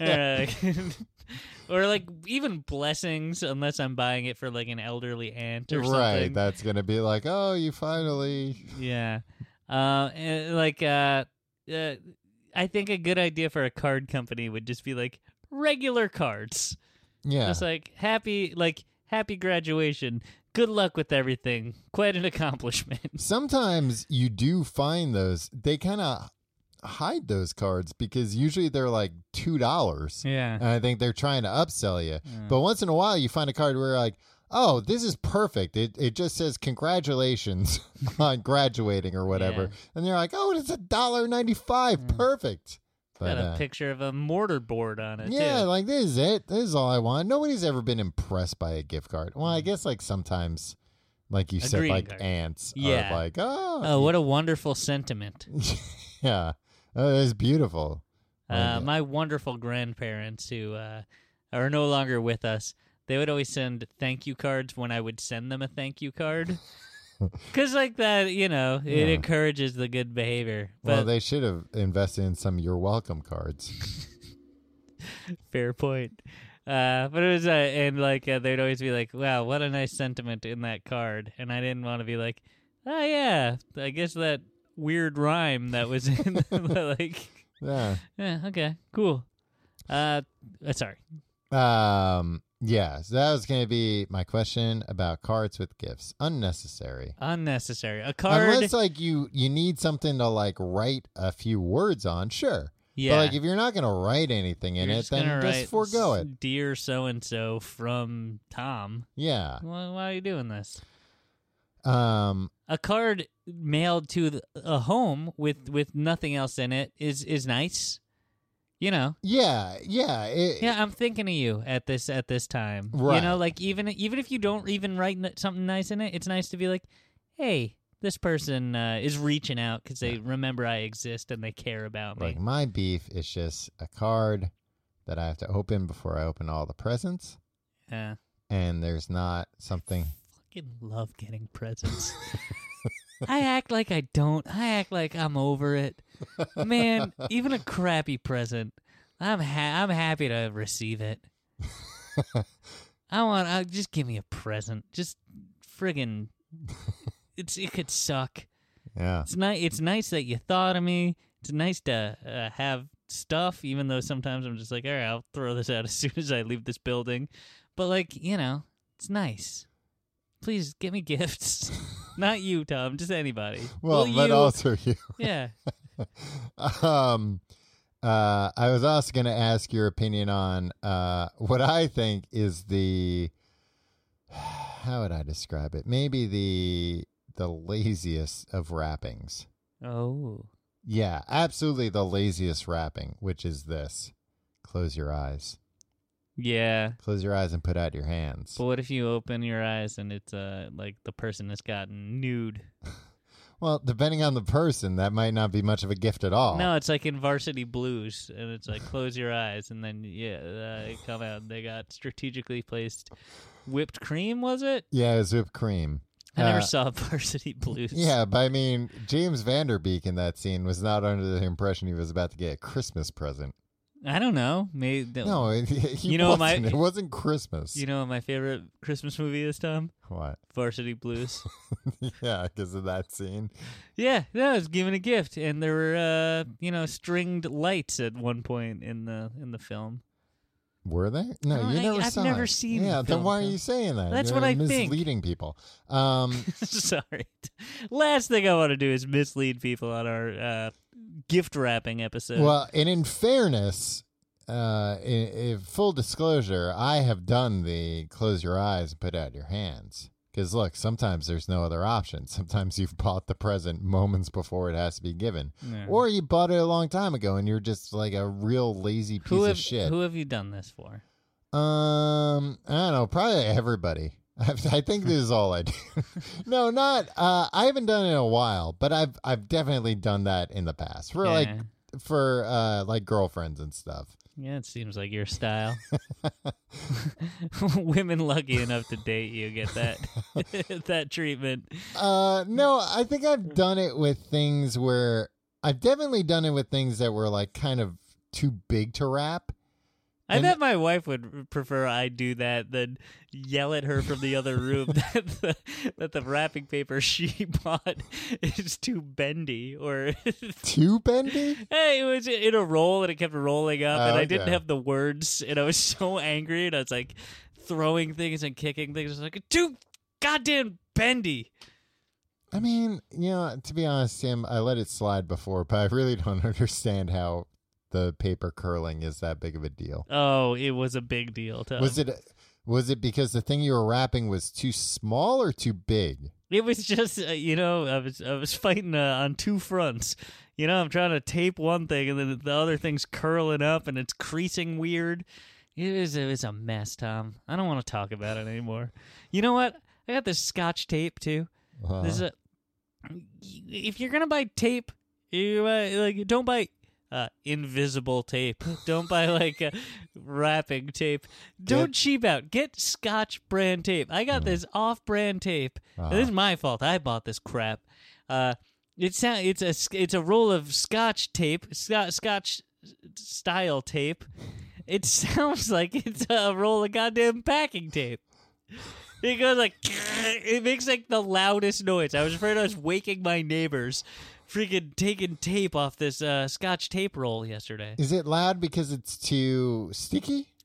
or like even blessings, unless I'm buying it for like an elderly aunt or something. Right, that's gonna be like, oh, you finally. Yeah, and I think a good idea for a card company would just be like regular cards. Yeah, Just like happy graduation. Good luck with everything. Quite an accomplishment. sometimes you do find those. They kind of hide those cards because usually they're like $2. Yeah. And I think they're trying to upsell you. But once in a while, you find a card where you're like, oh, this is perfect. It just says congratulations on graduating or whatever. Yeah. And you're like, oh, it's $1.95. Perfect. Got a picture of a mortar board on it. Yeah, too. like this is it. This is all I want. Nobody's ever been impressed by a gift card. Well, I guess like sometimes, like you said, greeting like card. ants Yeah. are like, Oh, what a wonderful sentiment. yeah, it's beautiful. My wonderful grandparents who are no longer with us, they would always send thank you cards when I would send them a thank you card. Because like that, it encourages the good behavior. But Well, they should have invested in some "You're Welcome" cards. fair point. But it was, and like they'd always be like, "Wow, what a nice sentiment in that card," and I didn't want to be like, "Oh yeah, I guess that weird rhyme that was in like." Yeah. Yeah. Okay. Cool. Sorry. Yeah, so that was going to be my question about cards with gifts. Unnecessary. Unnecessary. A card. Unless like you need something to like write a few words on, sure. Yeah. But like if you're not going to write anything in You're it, then just forego it. Dear so-and-so from Tom. Yeah. Well, why are you doing this? Um, A card mailed to a home with nothing else in it is nice. You know. yeah. Yeah, I'm thinking of you at this time. Right. You know, like even if you don't even write something nice in it, it's nice to be like, hey, this person is reaching out because they remember I exist and they care about me. Like my beef is just a card that I have to open before I open all the presents, Yeah. and there's not something. Fucking love getting presents. I act like I don't. I act like I'm over it. Man, even a crappy present, I'm happy to receive it. Just give me a present. Just friggin' it could suck. Yeah. It's nice that you thought of me. It's nice to have stuff, even though sometimes I'm just like, all right, I'll throw this out as soon as I leave this building. But like, you know, it's nice. Please get me gifts. Not you, Tom. Just anybody. Well, but also you. Yeah. I was also going to ask your opinion on what I think is how would I describe it? Maybe the laziest of wrappings. Oh. Yeah, absolutely the laziest wrapping, which is this. Close your eyes. Yeah. Close your eyes and put out your hands. But what if you open your eyes and it's like the person has gotten nude? Well, depending on the person, that might not be much of a gift at all. No, it's like in Varsity Blues, and it's like close your eyes, and then they come out. And they got strategically placed whipped cream. Was it? Yeah, it was whipped cream. I never saw Varsity Blues. Yeah, but I mean, James Vanderbeek in that scene was not under the impression he was about to get a Christmas present. I don't know. Maybe No, You know what it wasn't Christmas. You know what my favorite Christmas movie is, Tom? What? Varsity Blues. Yeah, because of that scene. Yeah, I was given a gift, and there were stringed lights at one point in the film. Were they? No, you never I've saw never it. seen Yeah, the then film, why are Tom. you saying that? That's You're what I think. misleading people. Sorry. Last thing I want to do is mislead people on our gift wrapping episode. Well, and in fairness, in full disclosure, I have done the close your eyes and put out your hands. Because look, sometimes there's no other option. Sometimes you've bought the present moments before it has to be given. Yeah. Or you bought it a long time ago and you're just like a real lazy piece of shit. Who have you done this for? I don't know, probably everybody. I think this is all I do. No, not. I haven't done it in a while, but I've definitely done that in the past for like girlfriends and stuff. Yeah, it seems like your style. Women lucky enough to date you get that treatment. No, I think I've done it with things where I've definitely done it with things that were like kind of too big to wrap. I bet my wife would prefer I do that than yell at her from the other room that the wrapping paper she bought is too bendy or too bendy. Hey, it was in a roll and it kept rolling up, and I didn't okay. have the words, and I was so angry, and I was like throwing things and kicking things. I was like, too goddamn bendy. I mean, to be honest, Tim, I let it slide before, but I really don't understand how the paper curling is that big of a deal. Oh, it was a big deal, Tom. Was it because the thing you were wrapping was too small or too big? It was just, I was fighting on two fronts. I'm trying to tape one thing, and then the other thing's curling up, and it's creasing weird. It was a mess, Tom. I don't want to talk about it anymore. You know what? I got this Scotch tape too. If you're gonna buy tape, don't buy invisible tape. Don't buy wrapping tape. Don't cheap out. Get Scotch brand tape. I got this off-brand tape. This is my fault. I bought this crap. It's a roll of Scotch tape, Scotch style tape. It sounds like it's a roll of goddamn packing tape. It goes like it makes like the loudest noise. I was afraid I was waking my neighbors. Freaking taking tape off this Scotch tape roll yesterday. Is it loud because it's too sticky?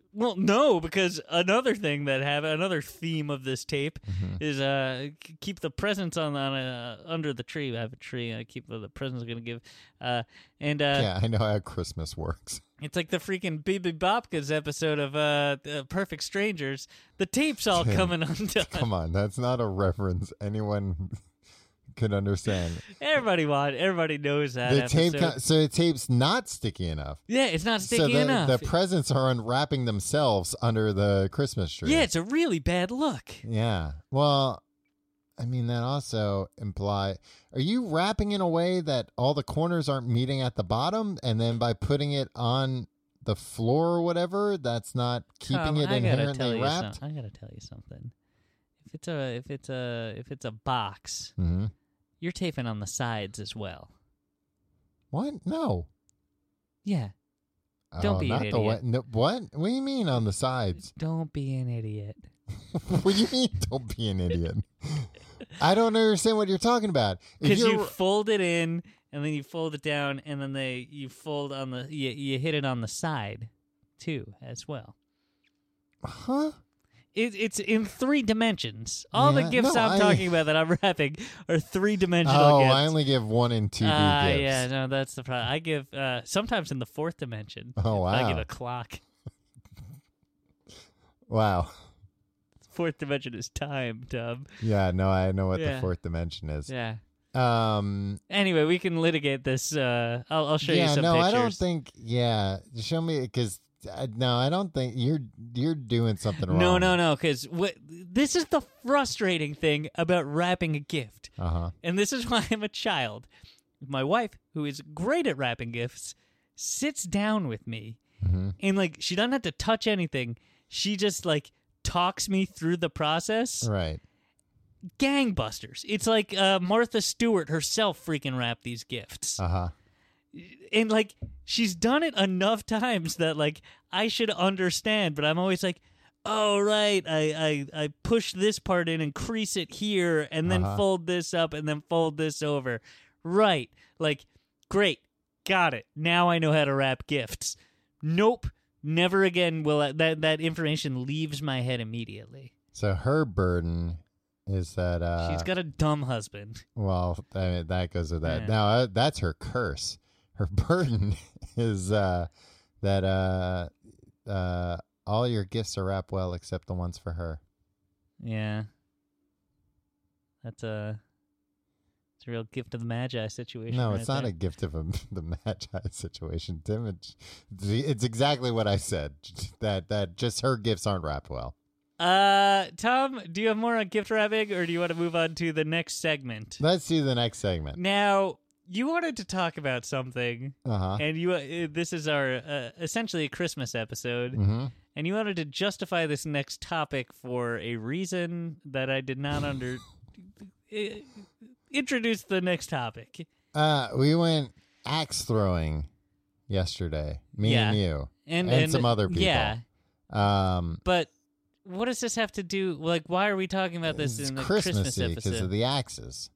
Well, no, because another thing that another theme of this tape is keep the presents on under the tree. I have a tree. I keep the presents I'm gonna give. Yeah, I know how Christmas works. It's like the freaking Bibi Bobka's episode of Perfect Strangers. The tape's all coming undone. Come on, that's not a reference anyone could understand. Everybody knows that The episode. tape, so the tape's not sticky enough. Yeah, it's not sticky so enough. the presents are unwrapping themselves under the Christmas tree. Yeah, it's a really bad look. Yeah. Well, I mean, that also are you wrapping in a way that all the corners aren't meeting at the bottom, and then by putting it on the floor or whatever, that's not keeping it inherently wrapped? I gotta tell you something. If it's a box, Mm-hmm. you're taping on the sides as well. What? No. Yeah. Don't be an not the idiot. No, what? What do you mean on the sides? Don't be an idiot. What do you mean? Don't be an idiot. I don't understand what you're talking about. Because you fold it in, and then you fold it down, and then you fold on you hit it on the side, too, as well. Huh? It's in 3 dimensions. All the Yeah, gifts no, I'm talking about that I'm wrapping are 3-dimensional gifts. I only give 1 and 2D gifts. Yeah, no, that's the problem. I give sometimes in the 4th dimension. Oh, wow. I give a clock. Wow. 4th dimension is time, Tom. Yeah, no, I know what Yeah. the 4th dimension is. Yeah. Um. Anyway, we can litigate this. I'll show you Yeah, some no, pictures. I don't think. Yeah, show me because no, I don't think you're doing something wrong. No, because this is the frustrating thing about wrapping a gift. Uh-huh. And this is why I'm a child. My wife, who is great at wrapping gifts, sits down with me and like she doesn't have to touch anything. She just like talks me through the process. Right. Gangbusters. It's like Martha Stewart herself freaking wrapped these gifts. Uh-huh. And like she's done it enough times that like I should understand, but I'm always like, oh right, I push this part in and crease it here and then fold this up and then fold this over. Right. Like, great. Got it. Now I know how to wrap gifts. Nope. Never again will that information leaves my head immediately. So her burden is that She's got a dumb husband. well, I mean, that goes with that. Yeah. Now that's her curse. Her burden is that all your gifts are wrapped well except the ones for her. Yeah. It's a real gift of the Magi situation. No, right it's not there. a gift of the Magi situation, Tim. It's exactly what I said. That just her gifts aren't wrapped well. Tom, do you have more on gift wrapping, or do you want to move on to the next segment? Let's do the next segment. Now, you wanted to talk about something, Uh-huh. and this is our essentially a Christmas episode, and you wanted to justify this next topic for a reason that I did not introduce the next topic. We went axe throwing yesterday. Me Yeah. and you. And some other people. Yeah, Um, but what does this have to do? Like, why are we talking about this it's in the Christmas Christmassy because episode? of the axes.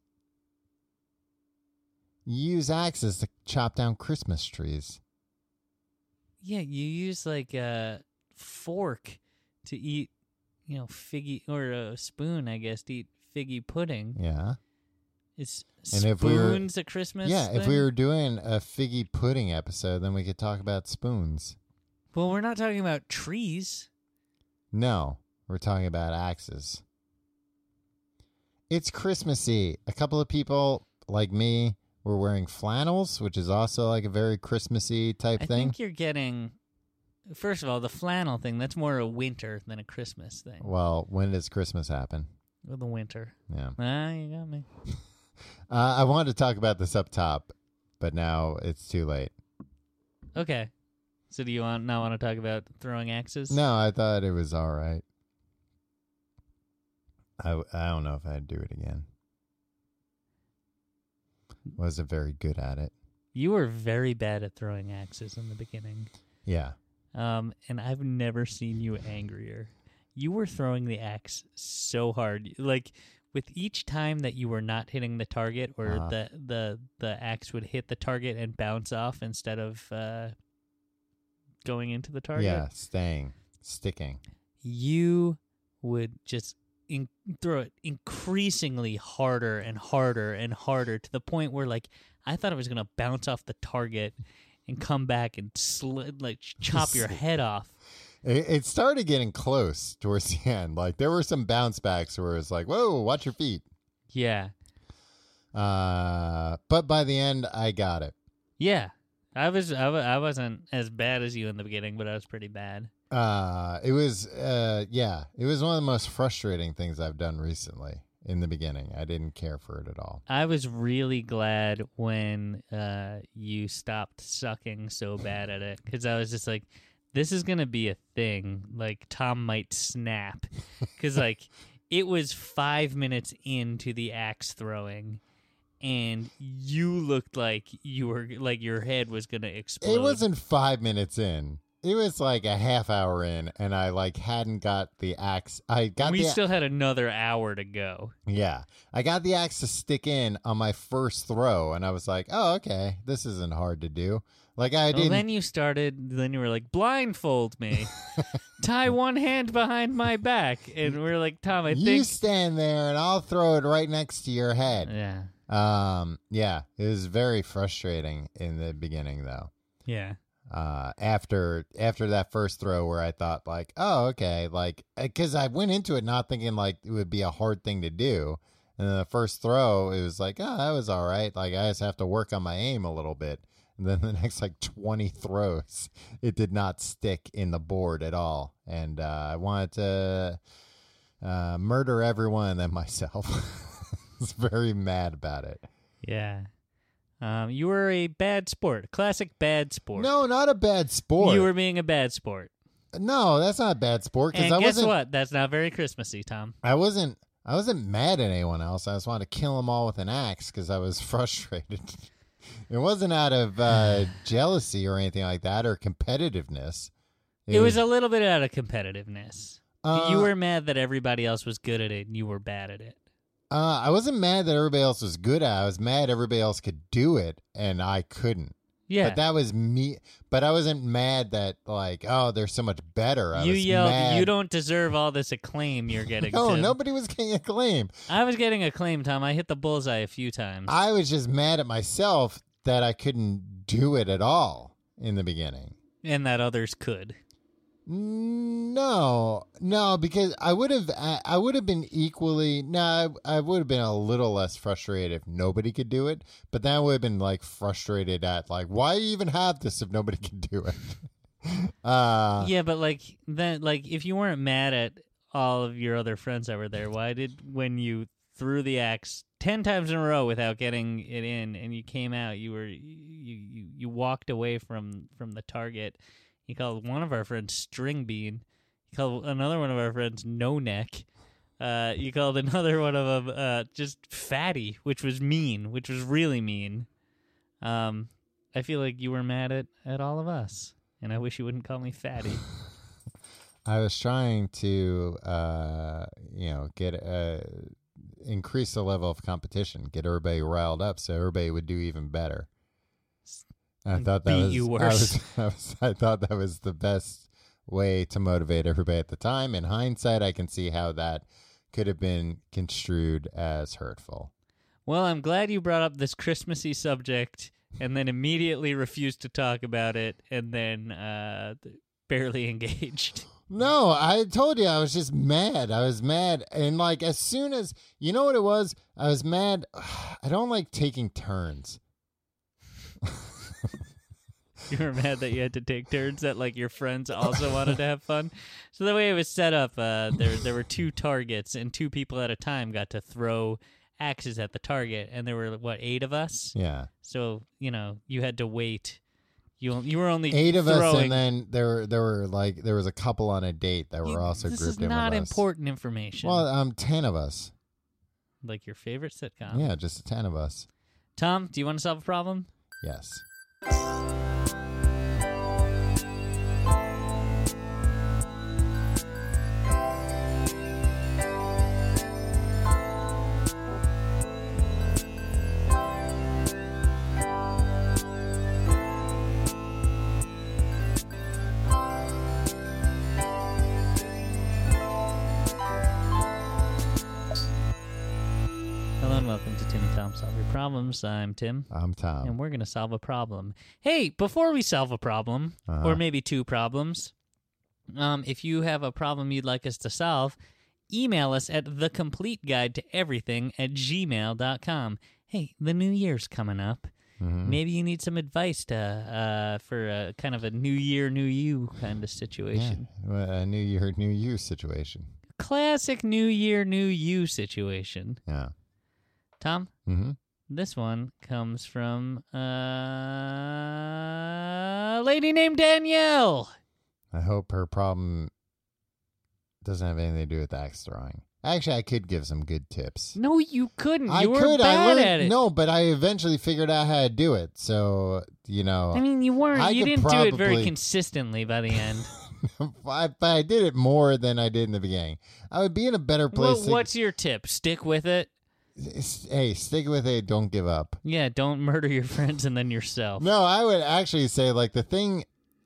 You use axes to chop down Christmas trees. Yeah, you use like a fork to eat, figgy, or a spoon, I guess, to eat figgy pudding. Yeah. Is And if we were- spoons a Christmas Yeah, if thing? we were doing a figgy pudding episode, then we could talk about spoons. Well, we're not talking about trees. No, we're talking about axes. It's Christmassy. A couple of people like me were wearing flannels, which is also like a very Christmassy type I thing. think you're getting, first of all, the flannel thing, that's more a winter than a Christmas thing. Well, when does Christmas happen? Well, the winter. Yeah. You got me. I wanted to talk about this up top, but now it's too late. Okay. So do you not want to talk about throwing axes? No, I thought it was all right. I don't know if I'd do it again. Wasn't very good at it. You were very bad at throwing axes in the beginning. Yeah. And I've never seen you angrier. You were throwing the axe so hard. Like, with each time that you were not hitting the target, or the axe would hit the target and bounce off instead of going into the target. Yeah, staying. sticking. You would just throw it increasingly harder and harder and harder to the point where, like, I thought it was going to bounce off the target and come back and chop your head off. It started getting close towards the end. Like, there were some bounce backs where it's like, whoa, watch your feet. Yeah. But by the end, I got it. Yeah. I wasn't as bad as you in the beginning, but I was pretty bad. It was one of the most frustrating things I've done recently. In the beginning, I didn't care for it at all. I was really glad when you stopped sucking so bad at it, because I was just like, this is going to be a thing. Like, Tom might snap. Because, like, it was 5 minutes into the axe throwing, and you looked like you were, like, your head was going to explode. It wasn't 5 minutes in. It was like a half hour in, and I like hadn't got the axe. We still had another hour to go. Yeah, I got the axe to stick in on my first throw, and I was like, "Oh, okay, this isn't hard to do." Like I didn't. Then you were like, "Blindfold me, tie one hand behind my back," and we're like, "Tom, I think you stand there, and I'll throw it right next to your head." Yeah. Yeah, it was very frustrating in the beginning, though. Yeah. After that first throw where I thought like, oh, okay, like, because I went into it not thinking like it would be a hard thing to do. And then the first throw, it was like, oh, that was all right. Like, I just have to work on my aim a little bit. And then the next like 20 throws, it did not stick in the board at all. And I wanted to murder everyone and then myself. I was very mad about it. Yeah. You were a bad sport. Classic bad sport. No, not a bad sport. You were being a bad sport. No, that's not a bad sport. And guess what? That's not very Christmassy, Tom. I wasn't mad at anyone else. I just wanted to kill them all with an axe because I was frustrated. It wasn't out of jealousy or anything like that or competitiveness. It was a little bit out of competitiveness. You were mad that everybody else was good at it and you were bad at it. I wasn't mad that everybody else was good at it. I was mad everybody else could do it and I couldn't. Yeah. But that was me. But I wasn't mad that, like, oh, they're so much better. You yelled, you don't deserve all this acclaim you're getting. No, Tim. Nobody was getting acclaim. I was getting acclaim, Tom. I hit the bullseye a few times. I was just mad at myself that I couldn't do it at all in the beginning. And that others could. No, because I would have been equally. No, I would have been a little less frustrated if nobody could do it. But then I would have been like frustrated at like, why do you even have this if nobody can do it? Yeah, but like then, like if you weren't mad at all of your other friends that were there, why did when you threw the axe 10 times in a row without getting it in, and you came out, you walked away from the target. You called one of our friends String Bean. You called another one of our friends No Neck. You called another one of them just Fatty, which was mean, which was really mean. I feel like you were mad at all of us, and I wish you wouldn't call me Fatty. I was trying to, increase the level of competition, get everybody riled up, so everybody would do even better. I thought that was you worse. I thought that was the best way to motivate everybody at the time. In hindsight, I can see how that could have been construed as hurtful. Well, I'm glad you brought up this Christmassy subject and then immediately refused to talk about it and then barely engaged. No, I told you I was just mad. I was mad. And like as soon as, you know what it was? I was mad. I don't like taking turns. You were mad that you had to take turns, that like your friends also wanted to have fun. So the way it was set up, there were two targets, and two people at a time got to throw axes at the target, and there were 8 of us. Yeah. So you had to wait. You were only 8 of throwing. us, and then there was a couple on a date that were also grouped in with us. This is not important information. Well, 10 of us. Like your favorite sitcom. Yeah, just 10 of us. Tom, do you want to solve a problem? Yes. everyone. Welcome to Tim and Tom Solve Your Problems. I'm Tim. I'm Tom. And we're going to solve a problem. Hey, before we solve a problem, or maybe two problems, if you have a problem you'd like us to solve, email us at thecompleteguidetoeverything@gmail.com. Hey, the new year's coming up. Maybe you need some advice for a kind of a new year, new you kind of situation. Yeah, a new year, new you situation. Classic new year, new you situation. Yeah. Tom, this one comes from a lady named Danielle. I hope her problem doesn't have anything to do with axe throwing. Actually, I could give some good tips. No, you couldn't. I You were could. bad I learned, at it. No, but I eventually figured out how to do it. So, I mean, you weren't. You could didn't do it very probably- consistently by the end. but I did it more than I did in the beginning. I would be in a better place. Well, what's your tip? Stick with it. Hey, stick with it. Don't give up. Yeah, don't murder your friends and then yourself. No, I would actually say like the thing.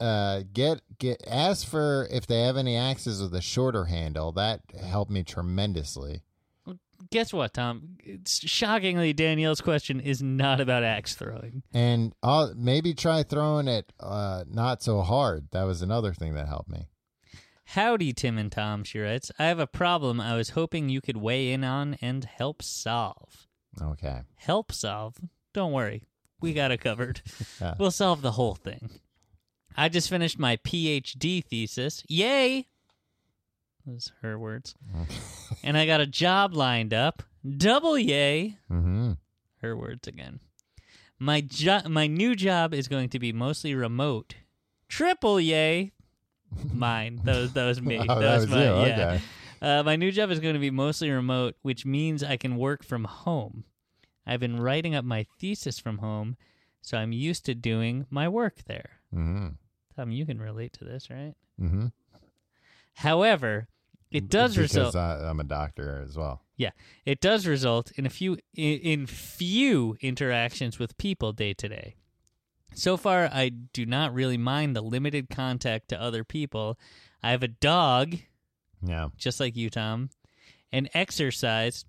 Ask for if they have any axes with a shorter handle. That helped me tremendously. Guess what, Tom? Shockingly, Danielle's question is not about axe throwing. And I'll maybe try throwing it not so hard. That was another thing that helped me. Howdy, Tim and Tom, she writes. I have a problem I was hoping you could weigh in on and help solve. Okay. Help solve? Don't worry. We got it covered. Yeah. We'll solve the whole thing. I just finished my PhD thesis. Yay! Those are her words. And I got a job lined up. Double yay! Mm-hmm. Her words again. My new job is going to be mostly remote. Triple yay! Mine. That was me. Oh, that was mine. you. Yeah. Okay. My new job is going to be mostly remote, which means I can work from home. I've been writing up my thesis from home, so I'm used to doing my work there. Mm-hmm. Tom, you can relate to this, right? Mm-hmm. However, it does result. Because I'm a doctor as well. Yeah, it does result in few interactions with people day to day. So far, I do not really mind the limited contact to other people. I have a dog, Yeah. just like you, Tom, and exercise.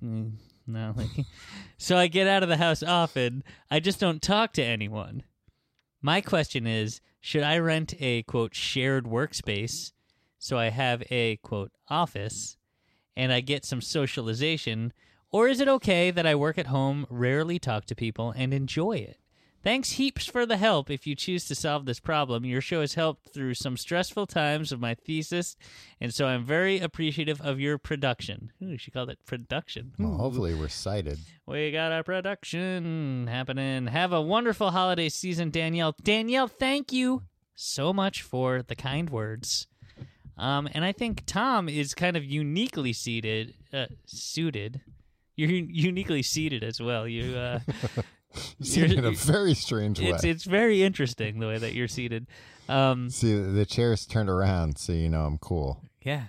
So I get out of the house often. I just don't talk to anyone. My question is, should I rent a, quote, shared workspace so I have a, quote, office and I get some socialization, or is it okay that I work at home, rarely talk to people, and enjoy it? Thanks heaps for the help if you choose to solve this problem. Your show has helped through some stressful times of my thesis, and so I'm very appreciative of your production. Ooh, she called it production. Well, hopefully we're cited. We got our production happening. Have a wonderful holiday season, Danielle. Danielle, thank you so much for the kind words. And I think Tom is kind of uniquely suited. You're uniquely seated as well. You Seated in a very strange way. It's very interesting the way that you're seated. See, the chair's turned around, so you know I'm cool. Yeah.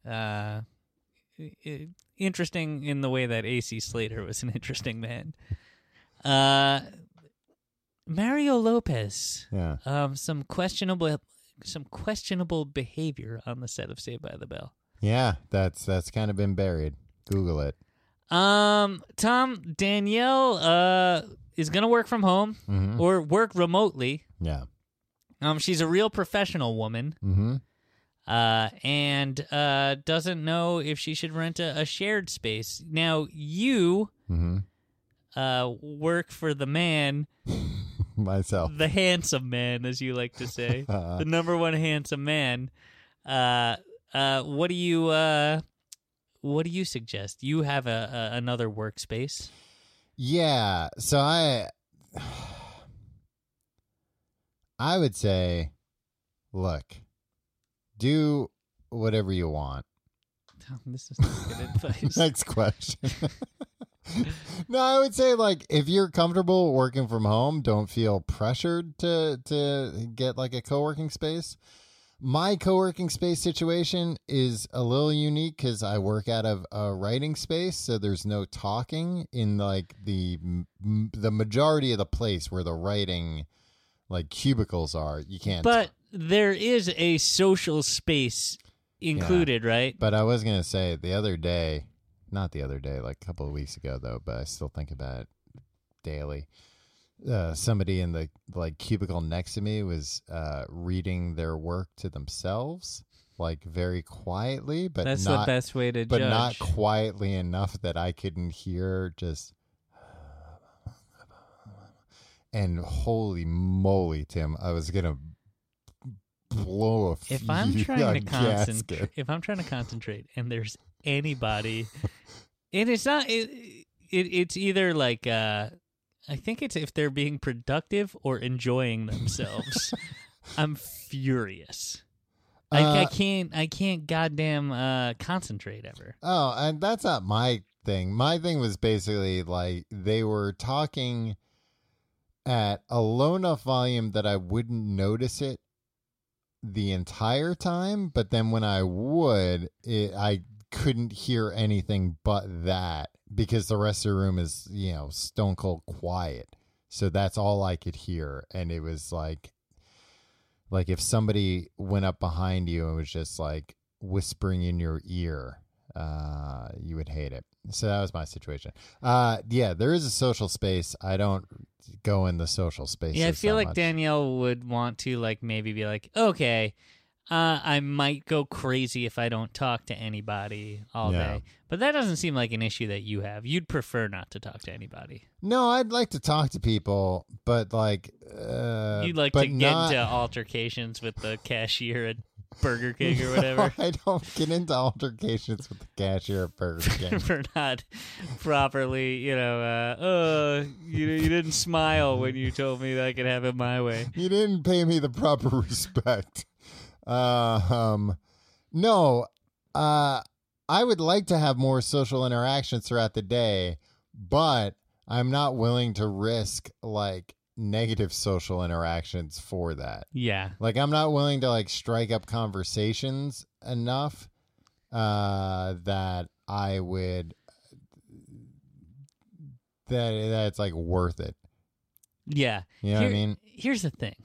Interesting in the way that A.C. Slater was an interesting man. Mario Lopez. Yeah. Some questionable behavior on the set of Saved by the Bell. Yeah, that's kind of been buried. Google it. Tom, Danielle is going to work from home or work remotely. Yeah. She's a real professional woman. Mm-hmm. And doesn't know if she should rent a shared space. Now, you work for the man, Myself. the handsome man, as you like to say, the number one handsome man. What do you suggest? You have another workspace. Yeah. So I would say, look, do whatever you want. This is not good advice. Next question. No, I would say, like, if you're comfortable working from home, don't feel pressured to get like a co-working space. My co-working space situation is a little unique because I work out of a writing space, so there's no talking in like the majority of the place where the writing like cubicles are. You can't. But there is a social space included, right? But I was gonna say the other day, not the other day, like a couple of weeks ago though, but I still think about it daily. Somebody in the like cubicle next to me was reading their work to themselves, like very quietly, but That's not the best way to but judge. not quietly enough that I couldn't hear just. And holy moly, Tim, I was gonna blow a If I'm trying to gasket. concentrate, and there's anybody, and it's not, it's either like, I think it's if they're being productive or enjoying themselves. I'm furious. I can't goddamn concentrate ever. Oh, and that's not my thing. My thing was basically like they were talking at a low enough volume that I wouldn't notice it the entire time, but then when I would, I couldn't hear anything but that because the rest of the room is, stone cold quiet. So that's all I could hear, and it was like if somebody went up behind you and was just like whispering in your ear, you would hate it. So that was my situation. Yeah, there is a social space. I don't go in the social space. Yeah, I feel like much. Danielle would want to like maybe be like, okay, I might go crazy if I don't talk to anybody all day. But that doesn't seem like an issue that you have. You'd prefer not to talk to anybody. No, I'd like to talk to people, but like You'd like to get into altercations with the cashier at Burger King or whatever. I don't get into altercations with the cashier at Burger King. For not properly, you didn't smile when you told me that I could have it my way. You didn't pay me the proper respect. No, I would like to have more social interactions throughout the day, but I'm not willing to risk like negative social interactions for that. Yeah. Like I'm not willing to like strike up conversations enough that I would that it's like worth it. Yeah. You know what I mean? Here's the thing.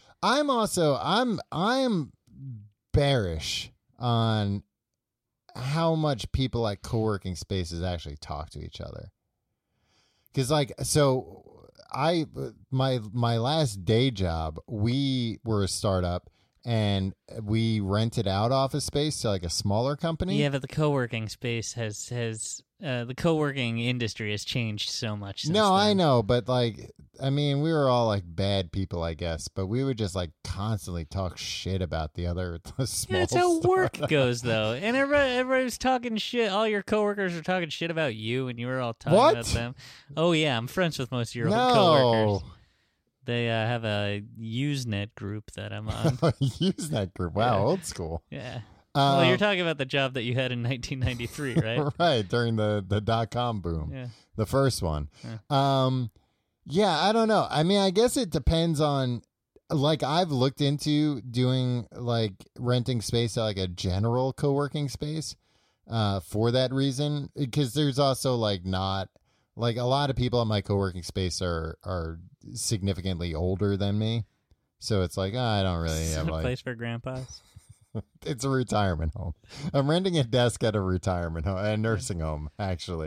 I'm bearish on how much people at co-working spaces actually talk to each other. Cause like, so my last day job, we were a startup and we rented out office space to like a smaller company. Yeah, but the co-working space has the co-working industry has changed so much since No, then. I know, but like, I mean, we were all like bad people, I guess, but we would just like constantly talk shit about the other small. Yeah, that's how work startup. goes, though. And everybody was talking shit. All your coworkers were talking shit about you, and you were all talking What? about them. Oh yeah, I'm friends with most of your No. coworkers. They have a Usenet group that I'm on. Use that group. Wow, Yeah. old school. Yeah. Well, you're talking about the job that you had in 1993, right? Right, during the .com boom. Yeah. The first one. Yeah. Yeah, I don't know. I mean, I guess it depends on, like, I've looked into doing, like, renting space at, like, a general co-working space for that reason. Because there's also, like, not, like, a lot of people at my co-working space are significantly older than me. So it's like, I don't really Is have, it a like, place for grandpas? it's a retirement home. I'm renting a desk at a retirement home, a nursing home, actually.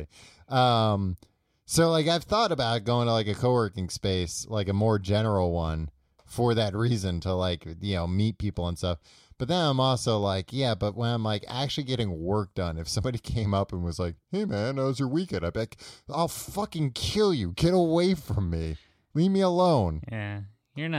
So like I've thought about going to like a co-working space, like a more general one for that reason to like, meet people and stuff. But then I'm also like, yeah, but when I'm like actually getting work done, if somebody came up and was like, hey man, how was your weekend? I'd be like, I'll fucking kill you. Get away from me. Leave me alone. Yeah. You're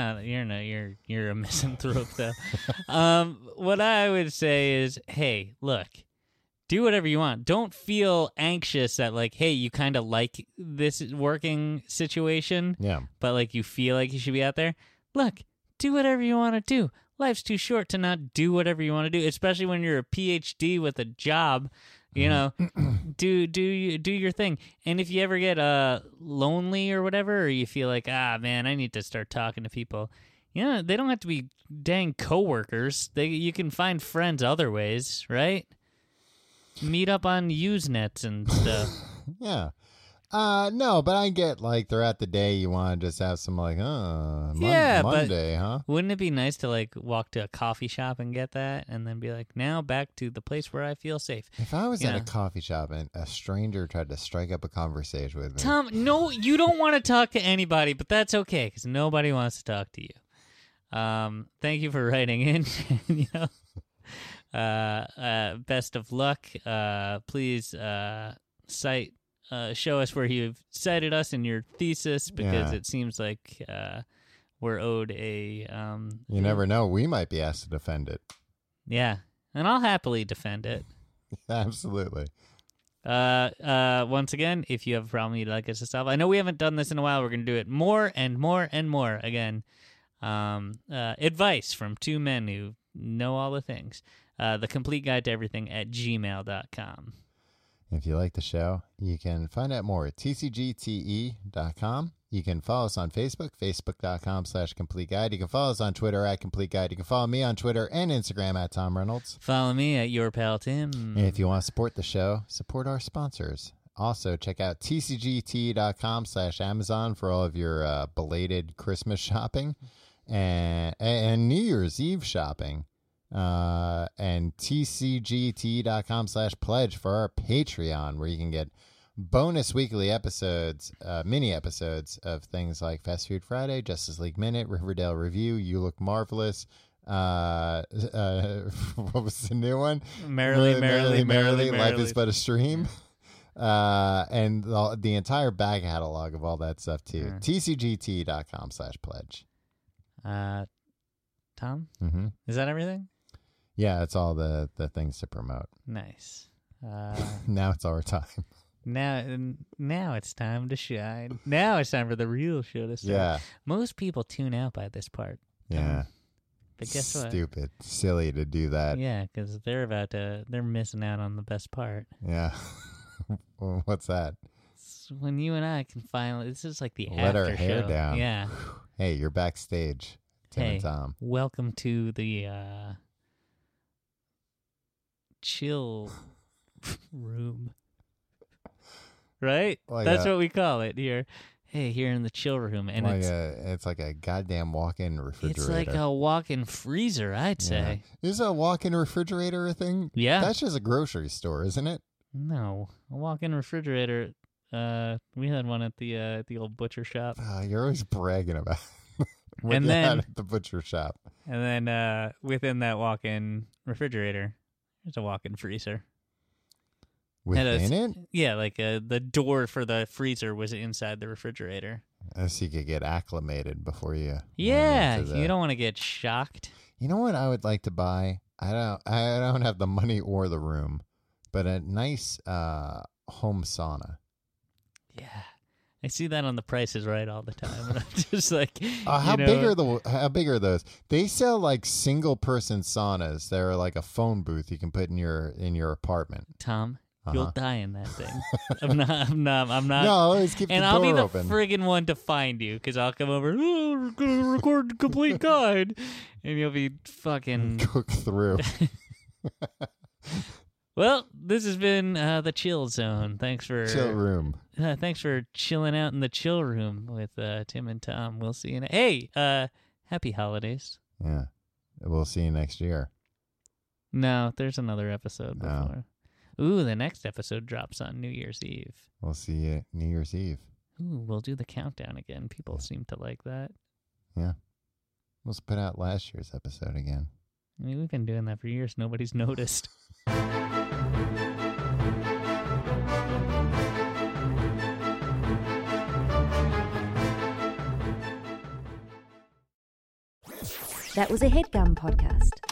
a misanthrope though. What I would say is, hey, look, do whatever you want. Don't feel anxious that like, hey, you kind of like this working situation, Yeah. but like you feel like you should be out there. Look, do whatever you want to do. Life's too short to not do whatever you want to do, especially when you're a PhD with a job. You know, do your thing. And if you ever get lonely or whatever, or you feel like, man, I need to start talking to people, they don't have to be dang coworkers. You can find friends other ways, right? Meet up on Usenets and stuff. Yeah. No, but I get like throughout the day you want to just have some like, Yeah, but- Monday, huh? Wouldn't it be nice to like walk to a coffee shop and get that, and then be like, now back to the place where I feel safe? If I was at Yeah. a coffee shop and a stranger tried to strike up a conversation with me, Tom, no, you don't want to talk to anybody, but that's okay because nobody wants to talk to you. Thank you for writing in. Best of luck. Please show us where you've cited us in your thesis because Yeah. it seems like we're owed a. you never know. We might be asked to defend it. Yeah, and I'll happily defend it. Absolutely. Once again, if you have a problem you'd like us to solve, I know we haven't done this in a while. We're going to do it more and more and more again. Advice from two men who know all the things. The complete guide to everything at gmail.com. If you like the show, you can find out more at tcgte.com. You can follow us on Facebook, facebook.com/complete guide. You can follow us on Twitter at complete guide. You can follow me on Twitter and Instagram at Tom Reynolds. Follow me at your pal Tim. And if you want to support the show, support our sponsors. Also, check out tcgt.com/Amazon for all of your belated Christmas shopping and New Year's Eve shopping. And tcgt.com/pledge for our Patreon, where you can get bonus weekly episodes, mini episodes of things like Fast Food Friday, Justice League Minute, Riverdale Review, You Look Marvelous. What was the new one? Merrily, Life is but a stream. And the entire back catalog of all that stuff too. tcgt.com/pledge. Tom? Mm-hmm. Is that everything? Yeah, it's all the things to promote. Nice. Now it's our time. Now it's time to shine. Now it's time for the real show to start. Yeah. Most people tune out by this part. Yeah. But guess what? Stupid. Silly to do that. Yeah, because they're missing out on the best part. Yeah. Well, what's that? It's when you and I can finally, this is like the Let after our hair show. down. Yeah. Hey, you're backstage, Tim Hey, and Tom. welcome to the chill room. Right? Like That's a- what we call it here. Hey, here in the chill room. And Like it's like a goddamn walk-in refrigerator. it's like a walk-in freezer, I'd say. Is a walk-in refrigerator a thing? Yeah. That's just a grocery store, isn't it? No, a walk-in refrigerator. We had one at the old butcher shop, You're always bragging about what And you had then- at the butcher shop. and then within that walk-in refrigerator, there's a walk-in freezer. Within it? Yeah, like the door for the freezer was inside the refrigerator. So you could get acclimated before you. went Yeah, into the- you don't want to get shocked. You know what I would like to buy? I don't have the money or the room, but a nice home sauna. Yeah, I see that on The Price is Right all the time, and I'm just like, How big are those? They sell like single person saunas. They're like a phone booth you can put in your apartment. Tom? Uh-huh. You'll die in that thing. I'm not. No, always keep And the I'll door be the open. friggin' one to find you because I'll come over. Oh, we're gonna record the complete guide, and you'll be fucking. Cook through. Well, this has been the Chill Zone. Thanks for Chill room. thanks for chilling out in the chill room with Tim and Tom. We'll see you. Hey, happy holidays. Yeah. We'll see you next year. No, there's another episode Oh. before. Ooh, the next episode drops on New Year's Eve. We'll see you New Year's Eve. Ooh, we'll do the countdown again. People seem to like that. Yeah. We'll put out last year's episode again. I mean, we've been doing that for years. Nobody's noticed. That was a HeadGum podcast.